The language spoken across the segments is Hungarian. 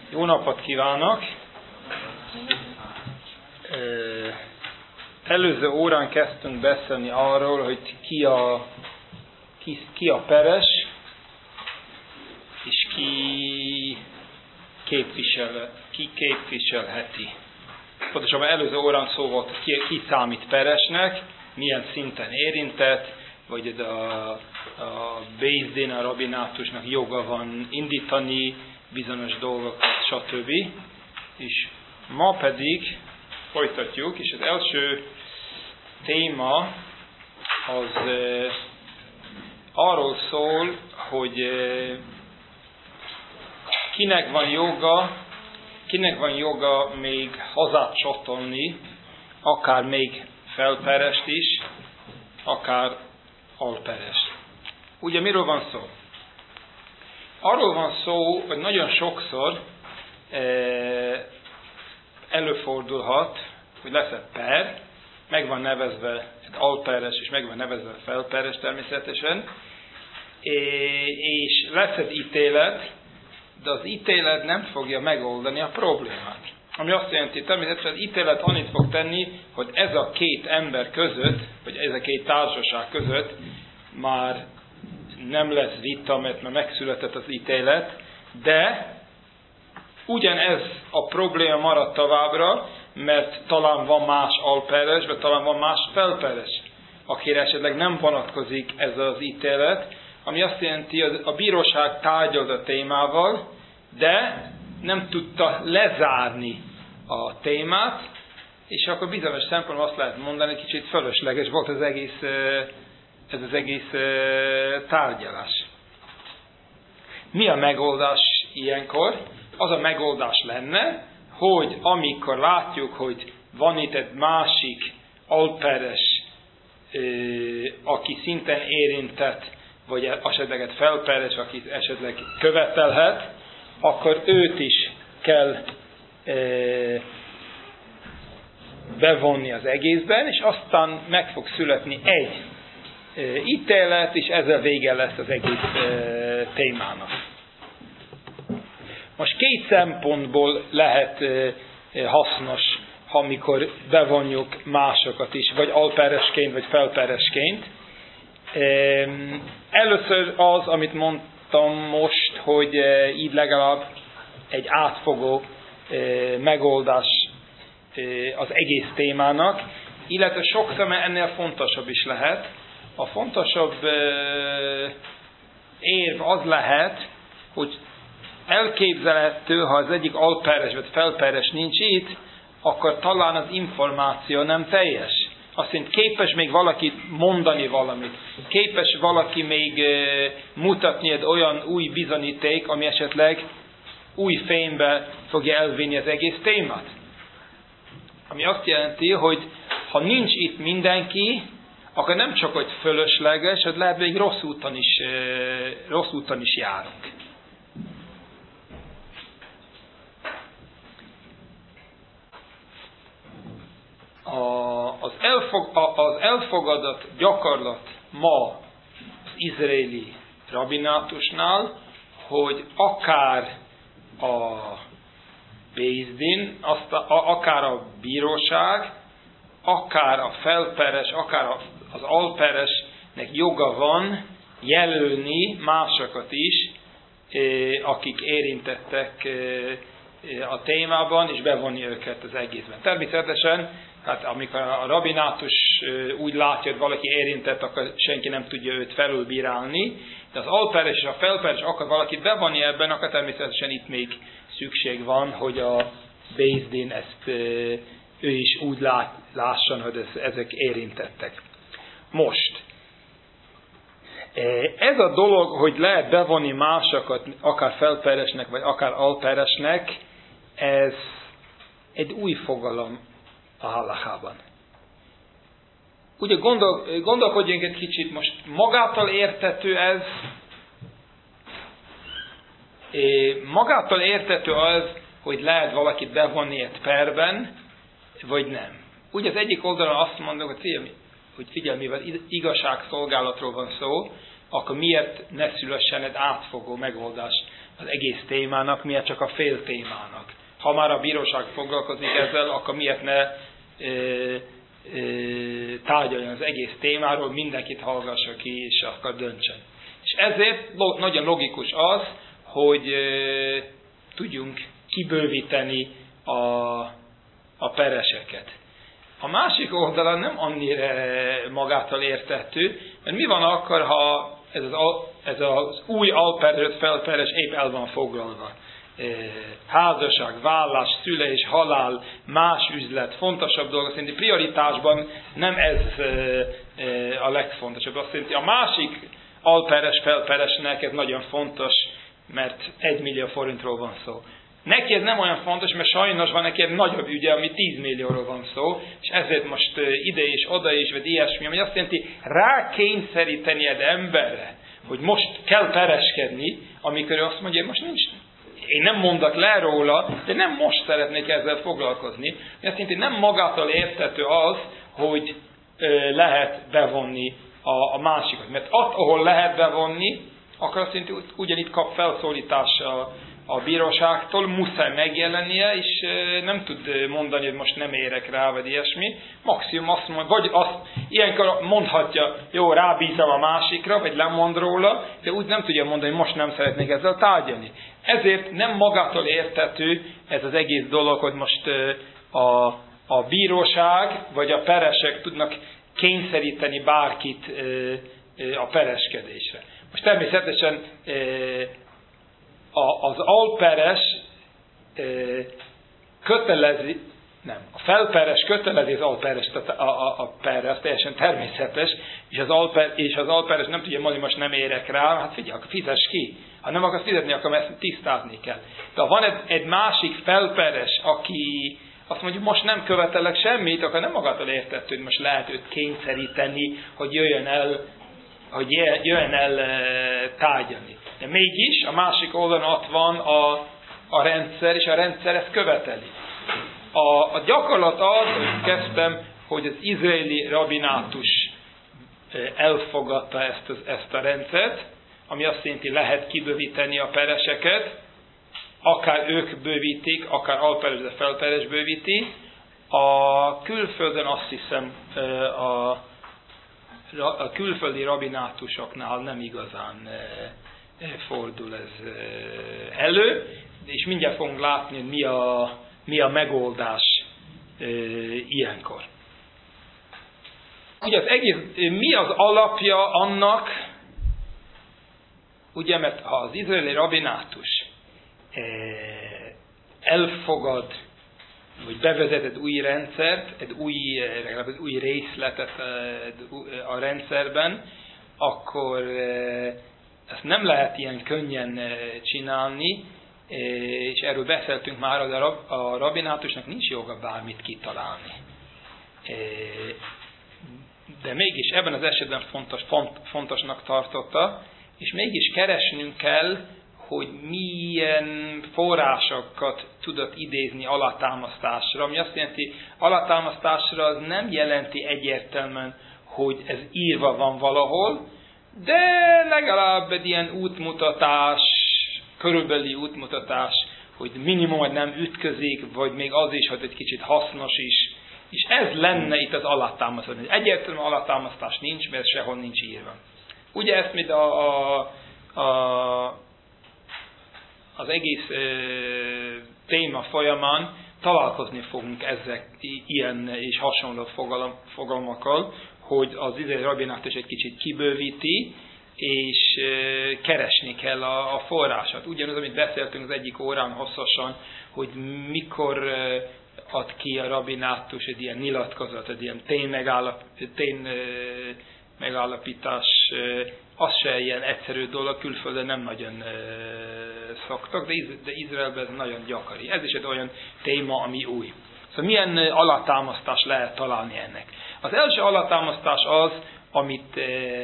Jó napot kívánok! Előző órán kezdtünk beszélni arról, hogy ki a peres, és ki képviselheti. Pontosabban előző órán szó volt, ki számít peresnek, milyen szinten érintett, vagy a Bézdin, a rabinátusnak joga van indítani bizonyos dolgokat, stb. És ma pedig folytatjuk, és az első téma az arról szól, hogy kinek van joga még hazát csatolni, akár még felperest is, akár alperest. Ugye miről van szó? Arról van szó, hogy nagyon sokszor előfordulhat, hogy lesz egy per, meg van nevezve egy alperes, és meg van nevezve egy felperes természetesen, és lesz egy ítélet, de az ítélet nem fogja megoldani a problémát. Ami azt jelenti, természetesen az ítélet annyit fog tenni, hogy ez a két ember között, vagy ez a két társaság között már nem lesz vita, mert már megszületett az ítélet, de ugyanez a probléma marad továbbra, mert talán van más alperes, vagy talán van más felperes, akire esetleg nem vonatkozik ez az ítélet, ami azt jelenti, hogy a bíróság tárgyalt a témával, de nem tudta lezárni a témát, és akkor bizonyos szempontból azt lehet mondani, kicsit fölösleges volt ez az egész tárgyalás. Mi a megoldás ilyenkor? Az a megoldás lenne, hogy amikor látjuk, hogy van itt egy másik alperes, aki szintén érintett, vagy esetleg egy felperes, aki esetleg követelhet, akkor őt is kell bevonni az egészben, és aztán meg fog születni egy ítélet, és ezzel vége lesz az egész témának. Most két szempontból lehet hasznos, amikor bevonjuk másokat is, vagy alperesként, vagy felperesként. Először az, amit mondtam most, hogy így legalább egy átfogó megoldás az egész témának, illetve sokszor ennél fontosabb is lehet. A fontosabb érv az lehet, hogy elképzelhető, ha az egyik alperes vagy felperes nincs itt, akkor talán az információ nem teljes. Azt jelenti, képes még valaki mondani valamit. Képes valaki még mutatni egy olyan új bizonyíték, ami esetleg új fénybe fogja elvinni az egész témát. Ami azt jelenti, hogy ha nincs itt mindenki, akkor nem csak, hogy fölösleges, hogy lehet, hogy rossz úton is járunk. Az elfogadott gyakorlat ma az izraeli rabinátusnál, hogy akár a Bézdin, akár a bíróság, akár a felperes, akár az alperesnek joga van jelölni másokat is, akik érintettek a témában, és bevonni őket az egészben. Természetesen, hát amikor a rabinátus úgy látja, hogy valaki érintett, akkor senki nem tudja őt felülbírálni, de az alperes és a felperes akar valakit bevonni ebben, akkor természetesen itt még szükség van, hogy a Bézdin ezt ő is úgy lásson, hogy ezek érintettek. Most, ez a dolog, hogy lehet bevonni másokat, akár felperesnek, vagy akár alperesnek, ez egy új fogalom a halachában. Ugye gondolkodjunk egy kicsit, most magától értető ez, magától értető az, hogy lehet valakit bevonni egy perben, vagy nem. Ugye az egyik oldalon azt mondom, hogy figyelj, mivel igazságszolgálatról van szó, akkor miért ne szülessen egy átfogó megoldás az egész témának, miért csak a fél témának. Ha már a bíróság foglalkozik ezzel, akkor miért ne tárgyaljon az egész témáról, mindenkit hallgassa ki, és akkor döntsön. És ezért nagyon logikus az, hogy tudjunk kibővíteni a pereseket. A másik oldalon nem annyira magától értető, mert mi van akkor, ha ez az új alperes, felperes épp el van foglalva. Házasság, vállás, szülés, halál, más üzlet, fontosabb dolgok, szerintem prioritásban nem ez a legfontosabb. Azt jelenti, a másik alperes, felperesnek ez nagyon fontos, mert 1 millió forintról van szó. Neki ez nem olyan fontos, mert sajnos van neki egy nagyobb ügye, ami 10 millióról van szó, és ezért most ide és oda is, vagy ilyesmi, ami azt jelenti, rákényszeríteni egy emberre, hogy most kell pereskedni, amikor ő azt mondja, hogy most nincs. Én nem mondok le róla, de nem most szeretnék ezzel foglalkozni. Azt jelenti, nem magától értető az, hogy lehet bevonni a másikat. Mert ott, ahol lehet bevonni, akkor azt jelenti, hogy ugyanitt kap felszólítása a bíróságtól, muszáj megjelennie, és nem tud mondani, hogy most nem érek rá, vagy ilyesmi. Maximum azt mondja, vagy azt ilyenkor mondhatja, jó, rábízom a másikra, vagy lemond róla, de úgy nem tudja mondani, hogy most nem szeretnék ezzel tárgyalni. Ezért nem magától értető ez az egész dolog, hogy most a bíróság, vagy a peresek tudnak kényszeríteni bárkit a pereskedésre. Most természetesen az alperes kötelezi, nem, a felperes kötelezi az alperes, tehát a perre, az teljesen természetes, és az alperes nem tudja mondani, most nem érek rá, hát figyelj, akkor fizess ki. Ha nem akarsz fizetni, akkor ezt tisztázni kell. De ha van egy másik felperes, aki azt mondja, most nem követelek semmit, akkor nem magától értető, hogy most lehet őt kényszeríteni, hogy jöjjön el tárgyalni. De mégis a másik oldalon ott van a rendszer, és a rendszer ezt követeli. A gyakorlat az, hogy kezdtem, hogy az izraeli rabinátus elfogadta ezt a rendszert, ami azt jelenti, lehet kibővíteni a pereseket, akár ők bővítik, akár alperes, de felperes bővíti. A külföldön azt hiszem, a külföldi rabinátusoknál nem igazán fordul ez elő, és mindjárt fogunk látni, hogy mi a megoldás ilyenkor. Ugye az egész, mi az alapja annak, ugye, mert ha az izraeli rabinátus elfogad, vagy bevezet egy új rendszert, egy új részletet a rendszerben, akkor ezt nem lehet ilyen könnyen csinálni, és erről beszéltünk már, hogy a rabinátusnak nincs joga bármit kitalálni. De mégis ebben az esetben fontosnak tartotta, és mégis keresnünk kell, hogy milyen forrásokat tudott idézni alátámasztásra. Ami azt jelenti, alátámasztásra az nem jelenti egyértelműen, hogy ez írva van valahol, de legalább egy ilyen útmutatás, körülbelüli útmutatás, hogy minimum nem ütközik, vagy még az is, hogy egy kicsit hasznos is. És ez lenne itt az alátámasztás. Egyértelmű alátámasztás nincs, mert sehol nincs írva. Ugye ezt, mint az egész téma folyamán találkozni fogunk ezek ilyen és hasonló fogalmakkal, hogy az izraeli rabinátus egy kicsit kibővíti, és keresni kell a forrását. Ugyanaz, amit beszéltünk az egyik órán hosszasan, hogy mikor ad ki a rabinátus egy ilyen nyilatkozat, egy ilyen ténymegállapítás, az se ilyen egyszerű dolog, külföldön nem nagyon szoktak, de Izraelben ez nagyon gyakori. Ez is egy olyan téma, ami új. Szóval milyen alátámasztás lehet találni ennek? Az első alátámasztás az, amit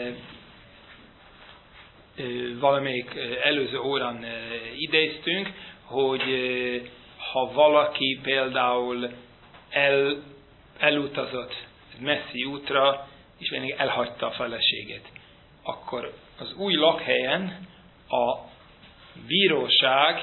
valamelyik előző órán idéztünk, hogy ha valaki például elutazott messzi útra, és még elhagyta a feleségét, akkor az új lakhelyen bíróság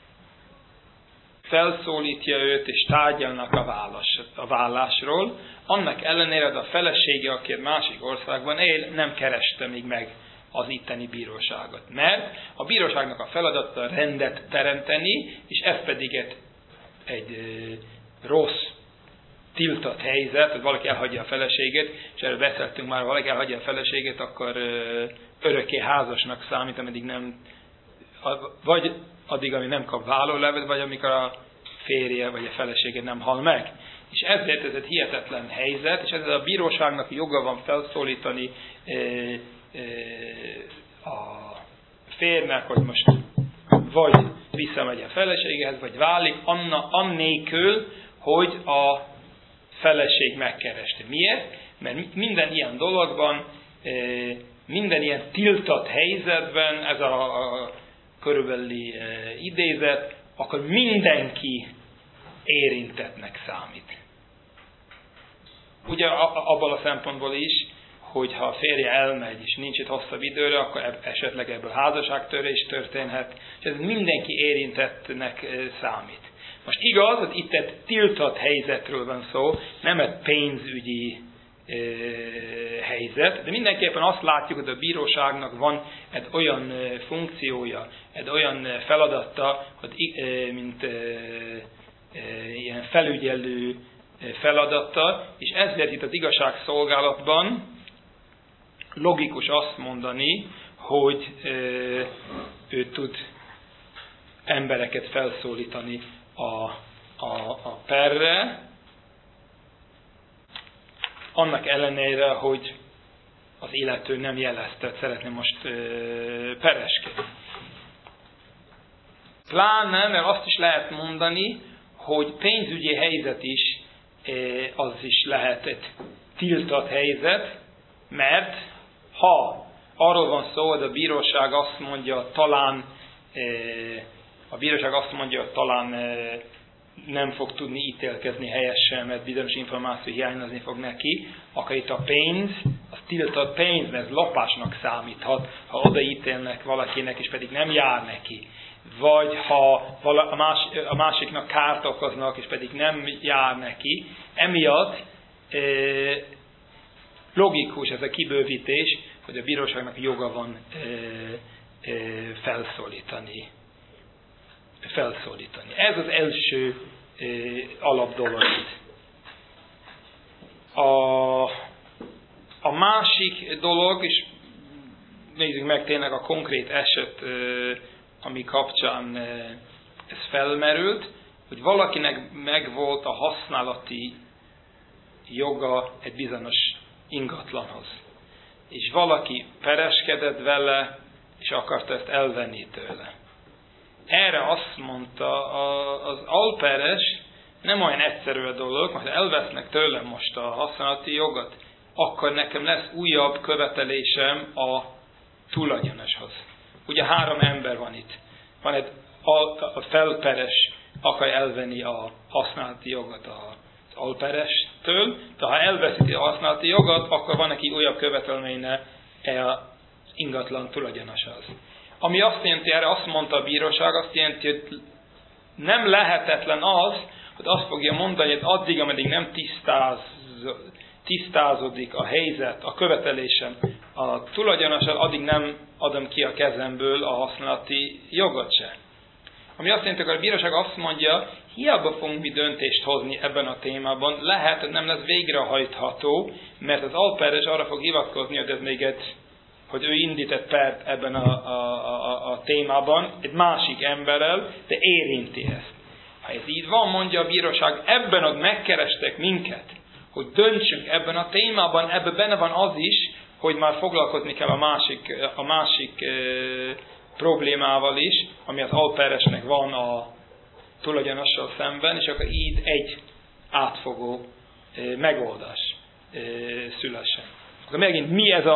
felszólítja őt, és tárgyalnak a vállásról, annak ellenére a felesége, aki a másik országban él, nem kereste még meg az itteni bíróságot. Mert a bíróságnak a feladata rendet teremteni, és ez pedig egy rossz, tiltott helyzet, hogy valaki elhagyja a feleségét, és erről beszéltünk már, ha valaki elhagyja a feleségét, akkor örökké házasnak számít, ameddig nem, vagy addig, amíg nem kap vállólevet, vagy amikor a férje vagy a felesége nem hal meg. És ezért ez egy hihetetlen helyzet, és ezzel a bíróságnak joga van felszólítani a férnek, hogy most vagy visszamegy a feleségehez, vagy válik, annélkül, hogy a feleség megkereste. Miért? Mert minden ilyen dologban, minden ilyen tiltott helyzetben, ez a körülbelüli idézet, akkor mindenki érintettnek számít. Ugye abban a szempontból is, hogy ha a férje elmegy, és nincs itt hosszabb időre, akkor esetleg ebből házasságtörés történhet, és ez mindenki érintettnek számít. Most igaz, hogy itt egy tiltott helyzetről van szó, nem egy pénzügyi helyzet, de mindenképpen azt látjuk, hogy a bíróságnak van egy olyan funkciója, egy olyan feladata, hogy mint ilyen felügyelő feladata, és ezért itt az igazságszolgálatban logikus azt mondani, hogy ő tud embereket felszólítani a perre, annak ellenére, hogy az illető nem jelezte, hogy szeretne most pereskedni. Pláne, mert azt is lehet mondani, hogy pénzügyi helyzet is, az is lehet egy tiltott helyzet, mert ha arról van szó, hogy a bíróság azt mondja, talán nem fog tudni ítélkezni helyesen, mert bizonyos információ hiányozni fog neki, akkor itt a pénz, az tiltott pénz, mert ez lopásnak számíthat, ha odaítélnek valakinek, és pedig nem jár neki. Vagy ha a másiknak kárt okoznak, és pedig nem jár neki. Emiatt logikus ez a kibővítés, hogy a bíróságnak joga van felszólítani. Ez az első alapdolog. A másik dolog, és nézzük meg tényleg a konkrét eset, ami kapcsán ez felmerült, hogy valakinek megvolt a használati joga egy bizonyos ingatlanhoz. És valaki pereskedett vele, és akarta ezt elvenni tőle. Erre azt mondta, az alperes nem olyan egyszerű a dolog, mert ha elvesznek tőlem most a használati jogot, akkor nekem lesz újabb követelésem a tulajdonoshoz. Ugye 3 ember van itt. Van egy a felperes, akar elvenni a használati jogot az alperestől, de ha elveszíti a használati jogot, akkor van neki újabb követelménye az ingatlan tulajdonoshoz. Ami azt jelenti, erre azt mondta a bíróság, azt jelenti, hogy nem lehetetlen az, hogy azt fogja mondani, hogy addig, ameddig nem tisztázódik a helyzet, a követelésem a tulajdonossal, addig nem adom ki a kezemből a használati jogot se. Ami azt jelenti, hogy a bíróság azt mondja, hiába fogunk mi döntést hozni ebben a témában, lehet, hogy nem lesz végrehajtható, mert az alperes arra fog hivatkozni, hogy ez még hogy ő indített pert ebben a témában egy másik emberrel, de érinti ezt. Ha ez így van, mondja a bíróság, ebben ott megkerestek minket, hogy döntsünk ebben a témában, ebben benne van az is, hogy már foglalkozni kell a másik problémával is, ami az alperesnek van a tulajdonossal szemben, és akkor így egy átfogó megoldás szülessen. Akkor megint mi ez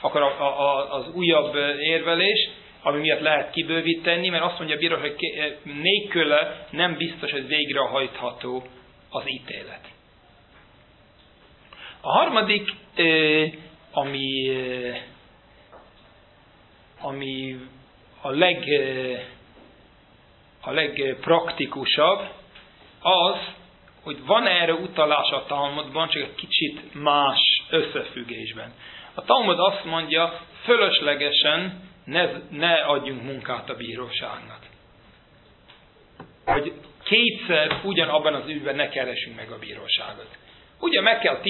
az újabb érvelés, ami miatt lehet kibővíteni, mert azt mondja a bíróság, hogy nélküle nem biztos, hogy végrehajtható az ítélet. A harmadik, ami a legpraktikusabb az, hogy van erre utalás a Talmudban, csak egy kicsit más összefüggésben. A Talmud azt mondja, fölöslegesen ne adjunk munkát a bíróságnak. Hogy kétszer ugyanabban az ügyben ne keressünk meg a bíróságot. Ugye meg kell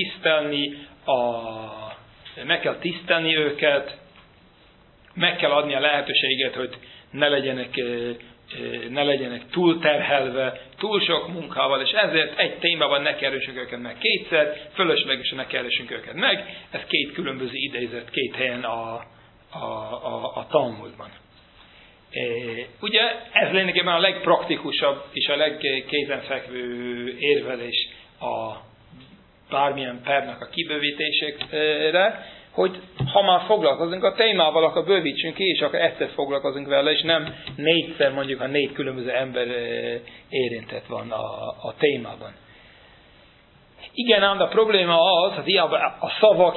tisztelni őket, meg kell adni a lehetőséget, hogy ne legyenek túlterhelve, túl sok munkával, és ezért egy témában ne keressünk őket meg kétszer, fölöslegesen ne keressünk őket meg. Ez két különböző idézet, két helyen a Talmudban. Ugye ez lényegében a legpraktikusabb és a legkézenfekvő érvelés a bármilyen pernek a kibővítésére, hogy ha már foglalkozunk a témával, akkor bővítsünk ki, és akkor egyszer foglalkozunk vele, és nem négyszer, mondjuk, ha 4 különböző ember érintett van a témában. Igen, ám a probléma az, hogy a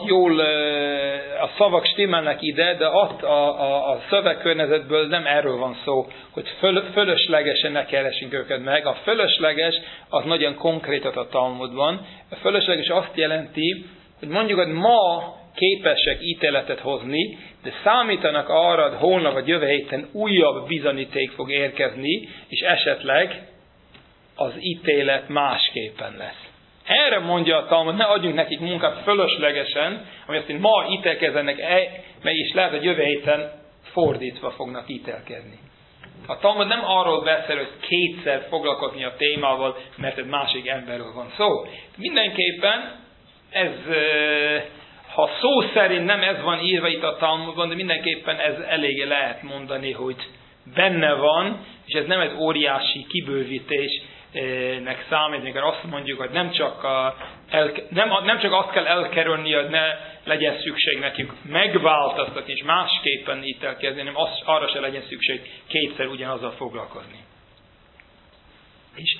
szavak stimmelnek ide, de ott a szövegkörnyezetből nem erről van szó, hogy fölöslegesen ne keresünk őket meg. A fölösleges az nagyon konkrétat a Talmudban. A fölösleges azt jelenti, hogy mondjuk, hogy ma képesek ítéletet hozni, de számítanak arra, hogy holnap vagy jövő héten újabb bizonyíték fog érkezni, és esetleg az ítélet másképpen lesz. Erre mondja a Talmud, ne adjunk nekik munkát fölöslegesen, ami azt mondja, ma ítélkezzenek, mert is lehet, hogy jövő héten fordítva fognak ítélkezni. A Talmud nem arról beszél, hogy kétszer foglalkozni a témával, mert egy másik emberről van szó. Mindenképpen ez, ha szó szerint nem ez van írva itt a Talmudban, de mindenképpen ez eléggé lehet mondani, hogy benne van, és ez nem egy óriási kibővítésnek számít, amikor azt mondjuk, hogy nem csak azt kell elkerülni, hogy ne legyen szükség nekik megváltoztatni és másképpen ítélkezni, hanem arra se legyen szükség kétszer ugyanazzal foglalkozni. És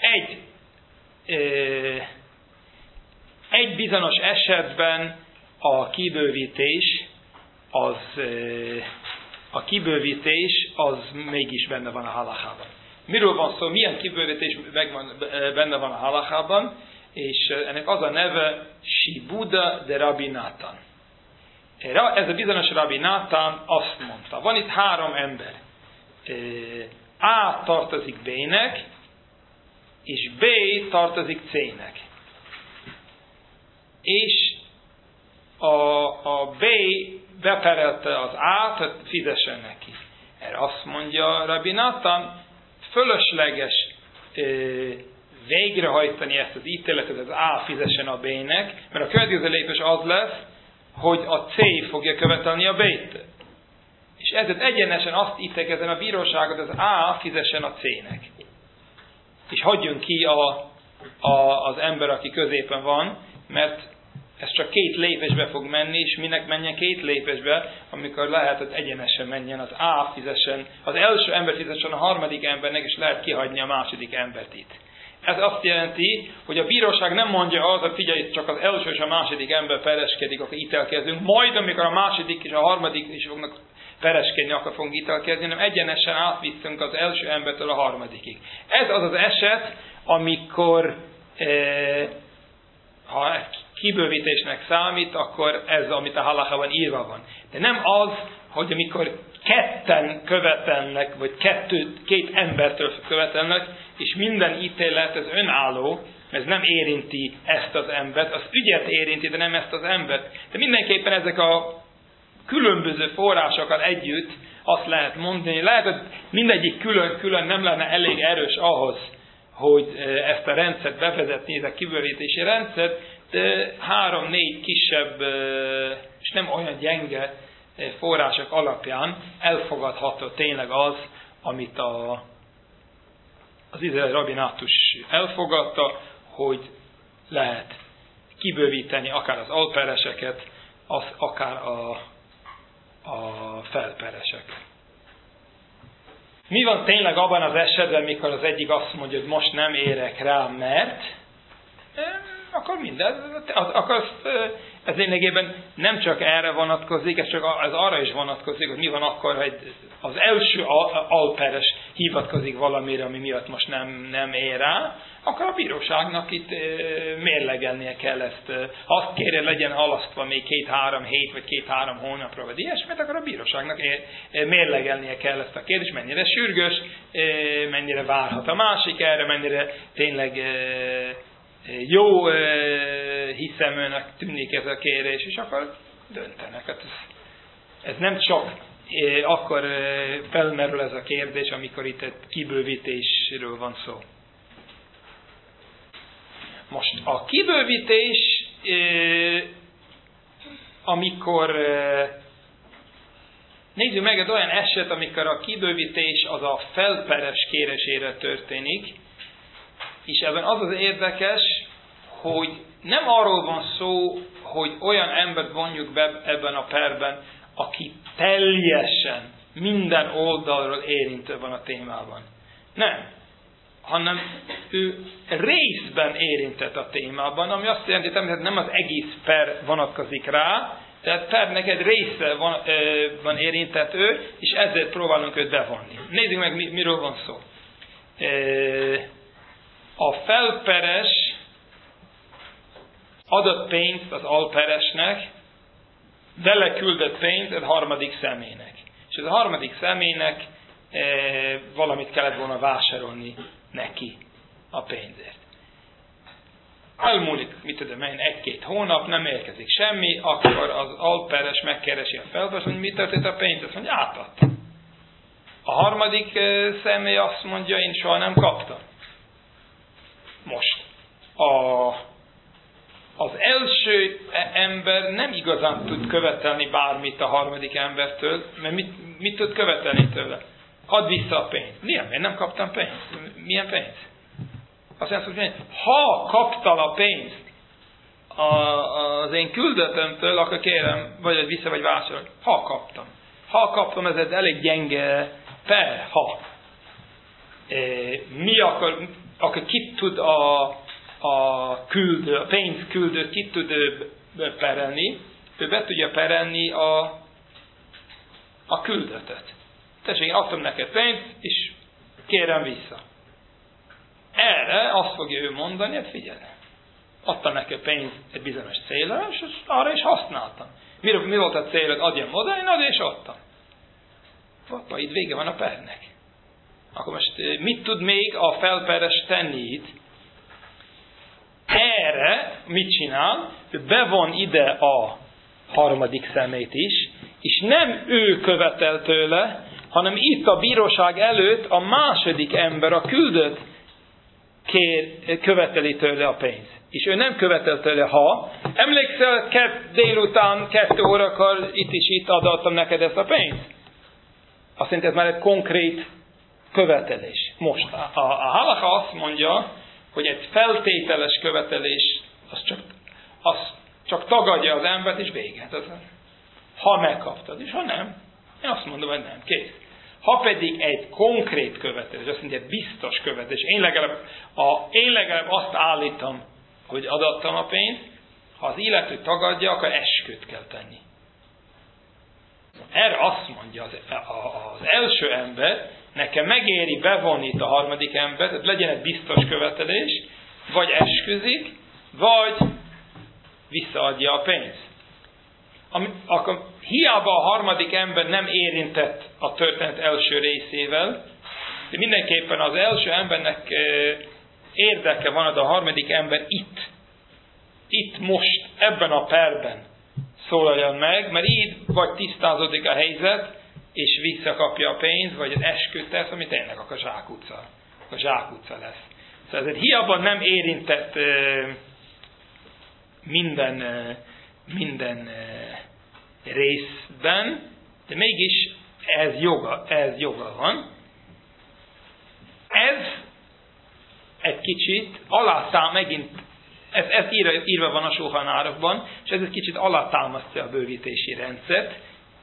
egy bizonyos esetben a kibővítés az mégis benne van a halachában. Miről van szó? Milyen kibővítés benne van a halachában? És ennek az a neve Shibuda de Rabbi Natan. Ez a bizonyos Rabbi Natan azt mondta, van itt 3 ember. A tartozik B-nek, és B tartozik C-nek. És a B beperelte az A-t, hogy fizessen neki. Erre azt mondja Rabbi Natan, fölösleges végrehajtani ezt az ítéletet, az A fizessen a B-nek, mert a következő lépés az lesz, hogy a C fogja követelni a B-t. És ezért egyenesen azt ítélkezzen a bíróságot, az A fizessen a C-nek. És hagyjon ki az ember, aki középen van, mert ez csak 2 lépésbe fog menni, és minek menjen 2 lépésbe, amikor lehet, hogy egyenesen menjen, az A fizessen, az első ember fizessen a harmadik embernek, és lehet kihagyni a második embert itt. Ez azt jelenti, hogy a bíróság nem mondja az, hogy figyelj, csak az első és a második ember pereskedik, akkor ítélkezünk, majd amikor a második és a harmadik is fognak pereskedni, akkor fogunk ítélkezni, hanem egyenesen átvisszünk az első embertől a harmadikig. Ez az az eset, amikor ha kibővítésnek számít, akkor ez, amit a halachában írva van. De nem az, hogy amikor ketten követelnek, vagy 2 embertől követelnek, és minden ítélet ez önálló, ez nem érinti ezt az embert, az ügyet érinti, de nem ezt az embert. De mindenképpen ezek a különböző forrásokkal együtt azt lehet mondani, lehet, hogy mindegyik külön-külön nem lenne elég erős ahhoz, hogy ezt a rendszert bevezetni, ez a kibővítési rendszert, de 3-4 kisebb és nem olyan gyenge források alapján elfogadható tényleg az, amit az izraeli rabbinátus elfogadta, hogy lehet kibővíteni akár az alpereseket, akár a felpereseket. Mi van tényleg abban az esetben, mikor az egyik azt mondja, hogy most nem érek rá, mert akkor minden. Ez lényegében nem csak erre vonatkozik, ez arra is vonatkozik, hogy mi van akkor, hogy az első alperes hivatkozik valamire, ami miatt most nem ér rá, akkor a bíróságnak itt mérlegelnie kell ezt. Ha azt kérje, legyen halasztva még 2-3 hét, vagy 2-3 hónapra, vagy ilyesmit, akkor a bíróságnak mérlegelnie kell ezt a kérdést, mennyire sürgős, mennyire várhat a másik erre, mennyire tényleg jó hiszeműnek tűnik ez a kérés, és akkor döntenek. Hát ez nem csak akkor felmerül ez a kérdés, amikor itt egy kibővítésről van szó. Most a kibővítés, amikor nézzük meg egy olyan eset, amikor a kibővítés az a felperes kérésére történik, és ebben az az érdekes, hogy nem arról van szó, hogy olyan embert vonjuk be ebben a perben, aki teljesen minden oldalról érintő van a témában. Nem. Hanem ő részben érintett a témában, ami azt jelenti, hogy nem az egész per vonatkozik rá, tehát pernek egy része van érintett ő, és ezért próbálunk őt bevonni. Nézzük meg, miről van szó. A felperes adott pénzt az alperesnek, vele küldött pénzt a harmadik személynek. És ez a harmadik személynek valamit kellett volna vásárolni neki a pénzért. Elmúlik, mit tudom én, 1-2 hónap, nem érkezik semmi, akkor az alperes megkeresi a felperes, hogy mit történt a pénzt, azt mondja, átadtam. A harmadik személy azt mondja, én soha nem kaptam. Most, az első ember nem igazán tud követelni bármit a harmadik embertől, mert mit tud követelni tőle? Add vissza a pénzt. Miért nem kaptam pénzt? Milyen pénzt? Azt mondja, hogy ha kaptál a pénzt az én küldöttömtől, akkor kérem, vagy vissza, vagy vásárolj. Ha kaptam. Ha kaptam, ez egy elég gyenge per, ha. Mi akkor kit tud a pénzküldő, kit tud perelni? Ő be tudja perelni a küldöttet. Tessék, én adtam neked pénzt, és kérem vissza. Erre azt fogja ő mondani, hát figyelj, adtam neked pénzt egy bizonyos célra, és arra is használtam. Mi volt a célod? Adjam oda, én adja és adtam. Papa, itt vége van a pernek. Akkor most mit tud még a felperes tenni itt? Erre mit csinál? Ő bevon ide a harmadik szemét is, és nem ő követel tőle, hanem itt a bíróság előtt a második ember, a küldött követeli tőle a pénzt. És ő nem követel tőle, ha emlékszel, délután 2 órakor itt adottam neked ezt a pénzt. Azt jelenti, ez már egy konkrét követelés. Most a halacha azt mondja, hogy egy feltételes követelés az csak tagadja az embert, és vége. Ha megkaptad, és ha nem, én azt mondom, hogy nem, kész. Ha pedig egy konkrét követelés, azt mondja, egy biztos követelés, én legalább azt állítom, hogy adattam a pénzt, ha az illető tagadja, akkor esküt kell tenni. Erre azt mondja az első ember, nekem megéri bevonni itt a harmadik embert, tehát legyen egy biztos követelés, vagy esküzik, vagy visszaadja a pénzt. Akkor hiába a harmadik ember nem érintett a történet első részével, de mindenképpen az első embernek érdeke van, hogy a harmadik ember itt most, ebben a perben szólaljon meg, mert így vagy tisztázódik a helyzet, és visszakapja a pénzt, vagy az esküt tesz, ami tényleg a zsákutca lesz. Szóval ezért hiába nem érintett minden részben, de mégis ez joga van. Ez egy kicsit megint, ez írva van a Sulchan Aruchban, és ez egy kicsit alátámasztja a bővítési rendszert.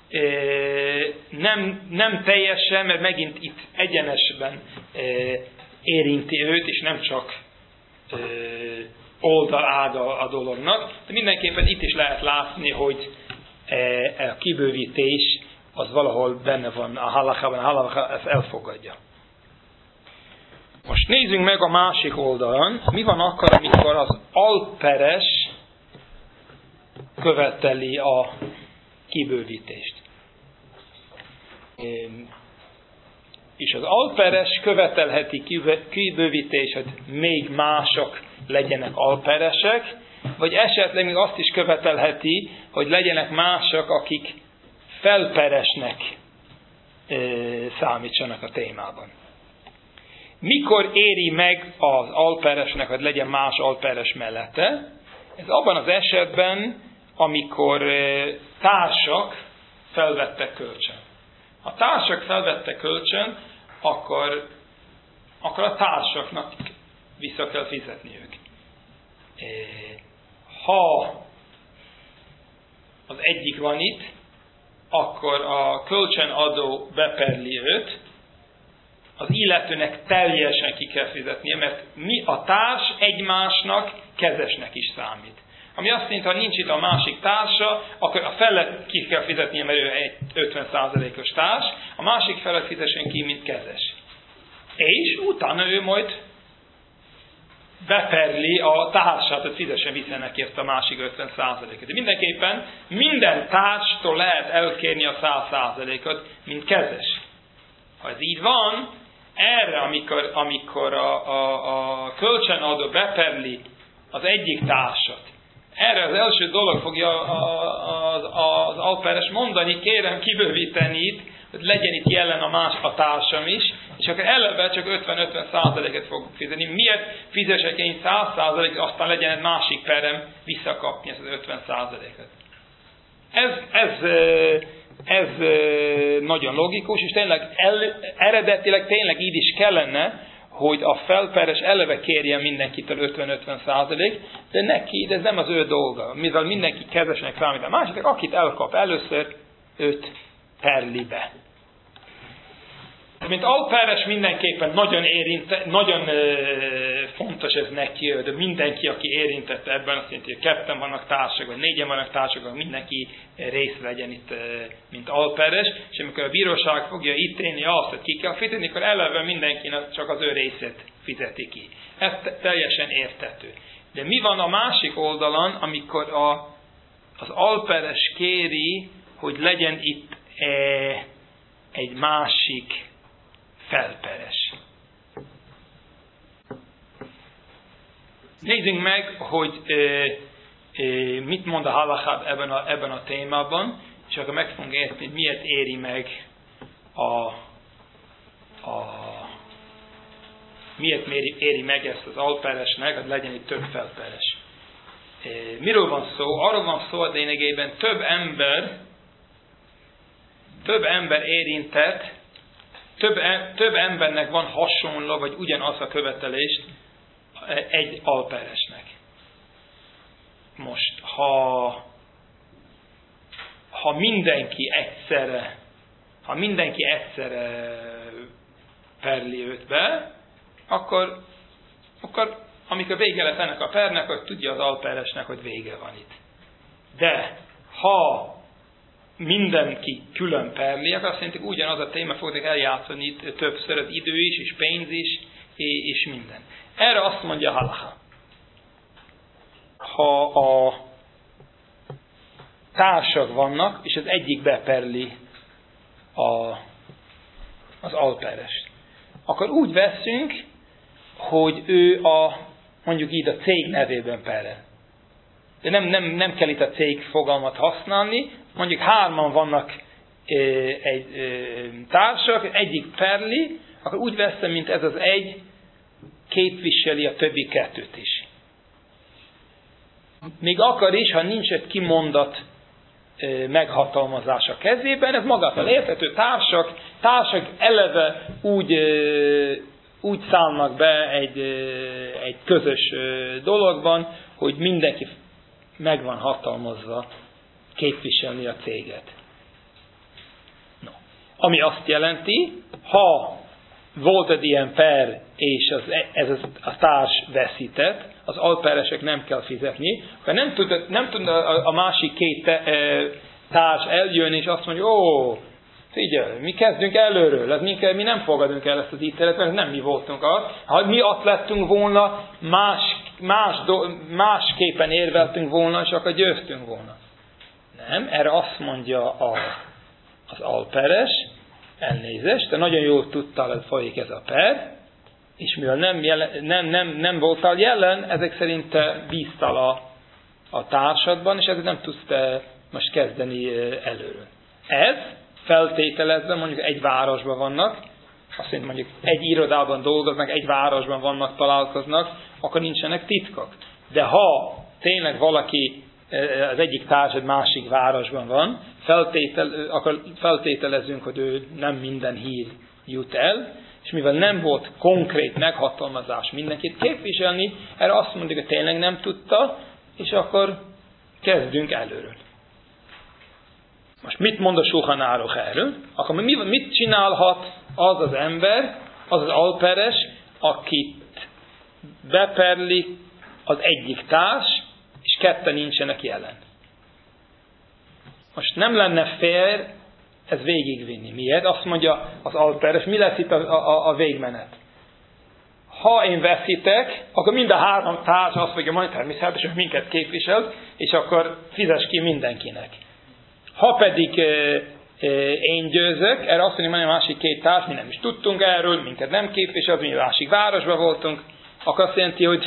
Nem teljesen, mert megint itt egyenesben érinti őt, és nem csak oldalága a dolognak, de mindenképpen itt is lehet látni, hogy a kibővítés az valahol benne van a halachában, a halacha ezt elfogadja. Most nézzünk meg a másik oldalon, mi van akkor, amikor az alperes követeli a kibővítést. És az alperes követelheti kibővítést, hogy még mások legyenek alperesek, vagy esetleg még azt is követelheti, hogy legyenek mások, akik felperesnek számítsanak a témában. Mikor éri meg az alperesnek, hogy legyen más alperes mellette? Ez abban az esetben, amikor társak felvettek kölcsön. Ha társak felvettek kölcsön, akkor a társaknak vissza kell fizetniük. Ha az egyik van itt, akkor a kölcsönadó beperli őt, az illetőnek teljesen ki kell fizetnie, mert mi a társ egymásnak kezesnek is számít. Ami azt jelenti, ha nincs itt a másik társa, akkor a felet ki kell fizetnie, mert ő egy 50%-os társ, a másik felet fizessen ki, mint kezes. És utána ő majd beperli a társát, hogy fizessen vissza neki ezt a másik 50%-ot. De mindenképpen minden társtól lehet elkérni a 100%-ot, mint kezes. Ha ez így van, erre, amikor a kölcsönadó beperli az egyik társat, erre az első dolog fogja az alperes mondani, kérem kibővíteni itt, hogy legyen itt jelen a társam is, és akkor eleve csak 50-50%-et fog fizetni. Miért fizessek én 100%-et, aztán legyen egy másik perem visszakapni ezt az 50%-et. Ez nagyon logikus, és tényleg eredetileg tényleg így is kellene, hogy a felperes eleve kérjen mindenkitől 50-50%, de ez nem az ő dolga, mivel mindenki kezesnek számít. A másik, akit elkap először, őt perli be. Mint alperes mindenképpen nagyon fontos ez neki, de mindenki, aki érintett ebben, azt jelenti, hogy ketten vannak társak, vagy négyen vannak társak, mindenki részt vegyen itt, mint alperes, és amikor a bíróság fogja ítélni azt, hogy ki kell fizetni, akkor eleve mindenkinek csak az ő részét fizeti ki. Ez teljesen érthető. De mi van a másik oldalon, amikor az alperes kéri, hogy legyen itt egy másik felperes. Nézzünk meg, hogy mit mond a halacha ebben a témában, és akkor meg fogunk érteni, miért éri meg miért éri meg ezt az alperesnek, hogy legyen itt több felperes. Miről van szó? Arról van szó a lényegében több ember érintett, több embernek van hasonló, vagy ugyanaz a követelés egy alperesnek. Most, ha mindenki egyszerre perli őt be, akkor amikor vége lesz ennek a pernek, akkor tudja az alperesnek, hogy vége van itt. De ha mindenki külön perli, akkor azt jelenti, ugyanaz a téma fognak eljátszani itt többször, az idő is, és pénz is, és minden. Erre azt mondja a halacha. Ha a társak vannak, és az egyik beperli az alperest, akkor úgy veszünk, hogy ő mondjuk így a cég nevében perel. De nem kell itt a cég fogalmat használni, mondjuk 3 vannak egy társak, egyik perli, akkor úgy veszem, mint ez az egy képviseli a többi 2 is. Még akar is, ha nincs egy kimondat meghatalmazás a kezében, ez magától érthető, társak eleve úgy szállnak be egy közös dologban, hogy mindenki meg van hatalmazva képviselni a céget. No. Ami azt jelenti, ha volt egy ilyen per, és ez a társ veszített, az alperesek nem kell fizetni, mert nem tud a másik két társ eljönni, és azt mondja, ó, figyelj, mi kezdünk előről, mi nem fogadunk el ezt az ítéletet, mert nem mi voltunk az. Ha mi ott lettünk volna, másképpen érveltünk volna, és akkor győztünk volna. Nem, erre azt mondja az alperes, elnézést, te nagyon jól tudtál, hogy folyik ez a per, és mivel nem voltál jelen, ezek szerint te bíztál a társadban, és ezért nem tudsz te most kezdeni előről. Ez feltételezve, mondjuk egy városban vannak, azt mondjuk, mondjuk egy irodában dolgoznak, egy városban vannak, találkoznak, akkor nincsenek titkok. De ha tényleg valaki az egyik társ egy másik városban van, akkor feltételezünk, hogy ő nem minden hír jut el, és mivel nem volt konkrét meghatalmazás mindenkit képviselni, erre azt mondjuk, hogy tényleg nem tudta, és akkor kezdünk előről. Most mit mond a Sulchan Aruch erről? Akkor mit csinálhat az az ember, az az alperes, akit beperli az egyik társ, és ketten nincsenek jelen? Most nem lenne fair ez végigvinni. Miért? Azt mondja az alperes, mi lesz itt a végmenet? Ha én veszítek, akkor mind a három társ azt mondja, majd természetesen minket képvisel, és akkor fizes ki mindenkinek. Ha pedig én győzök, erre azt mondja, hogy a másik két társ, mi nem is tudtunk erről, minket nem képvisel, mi a másik városban voltunk, akkor azt jelenti, hogy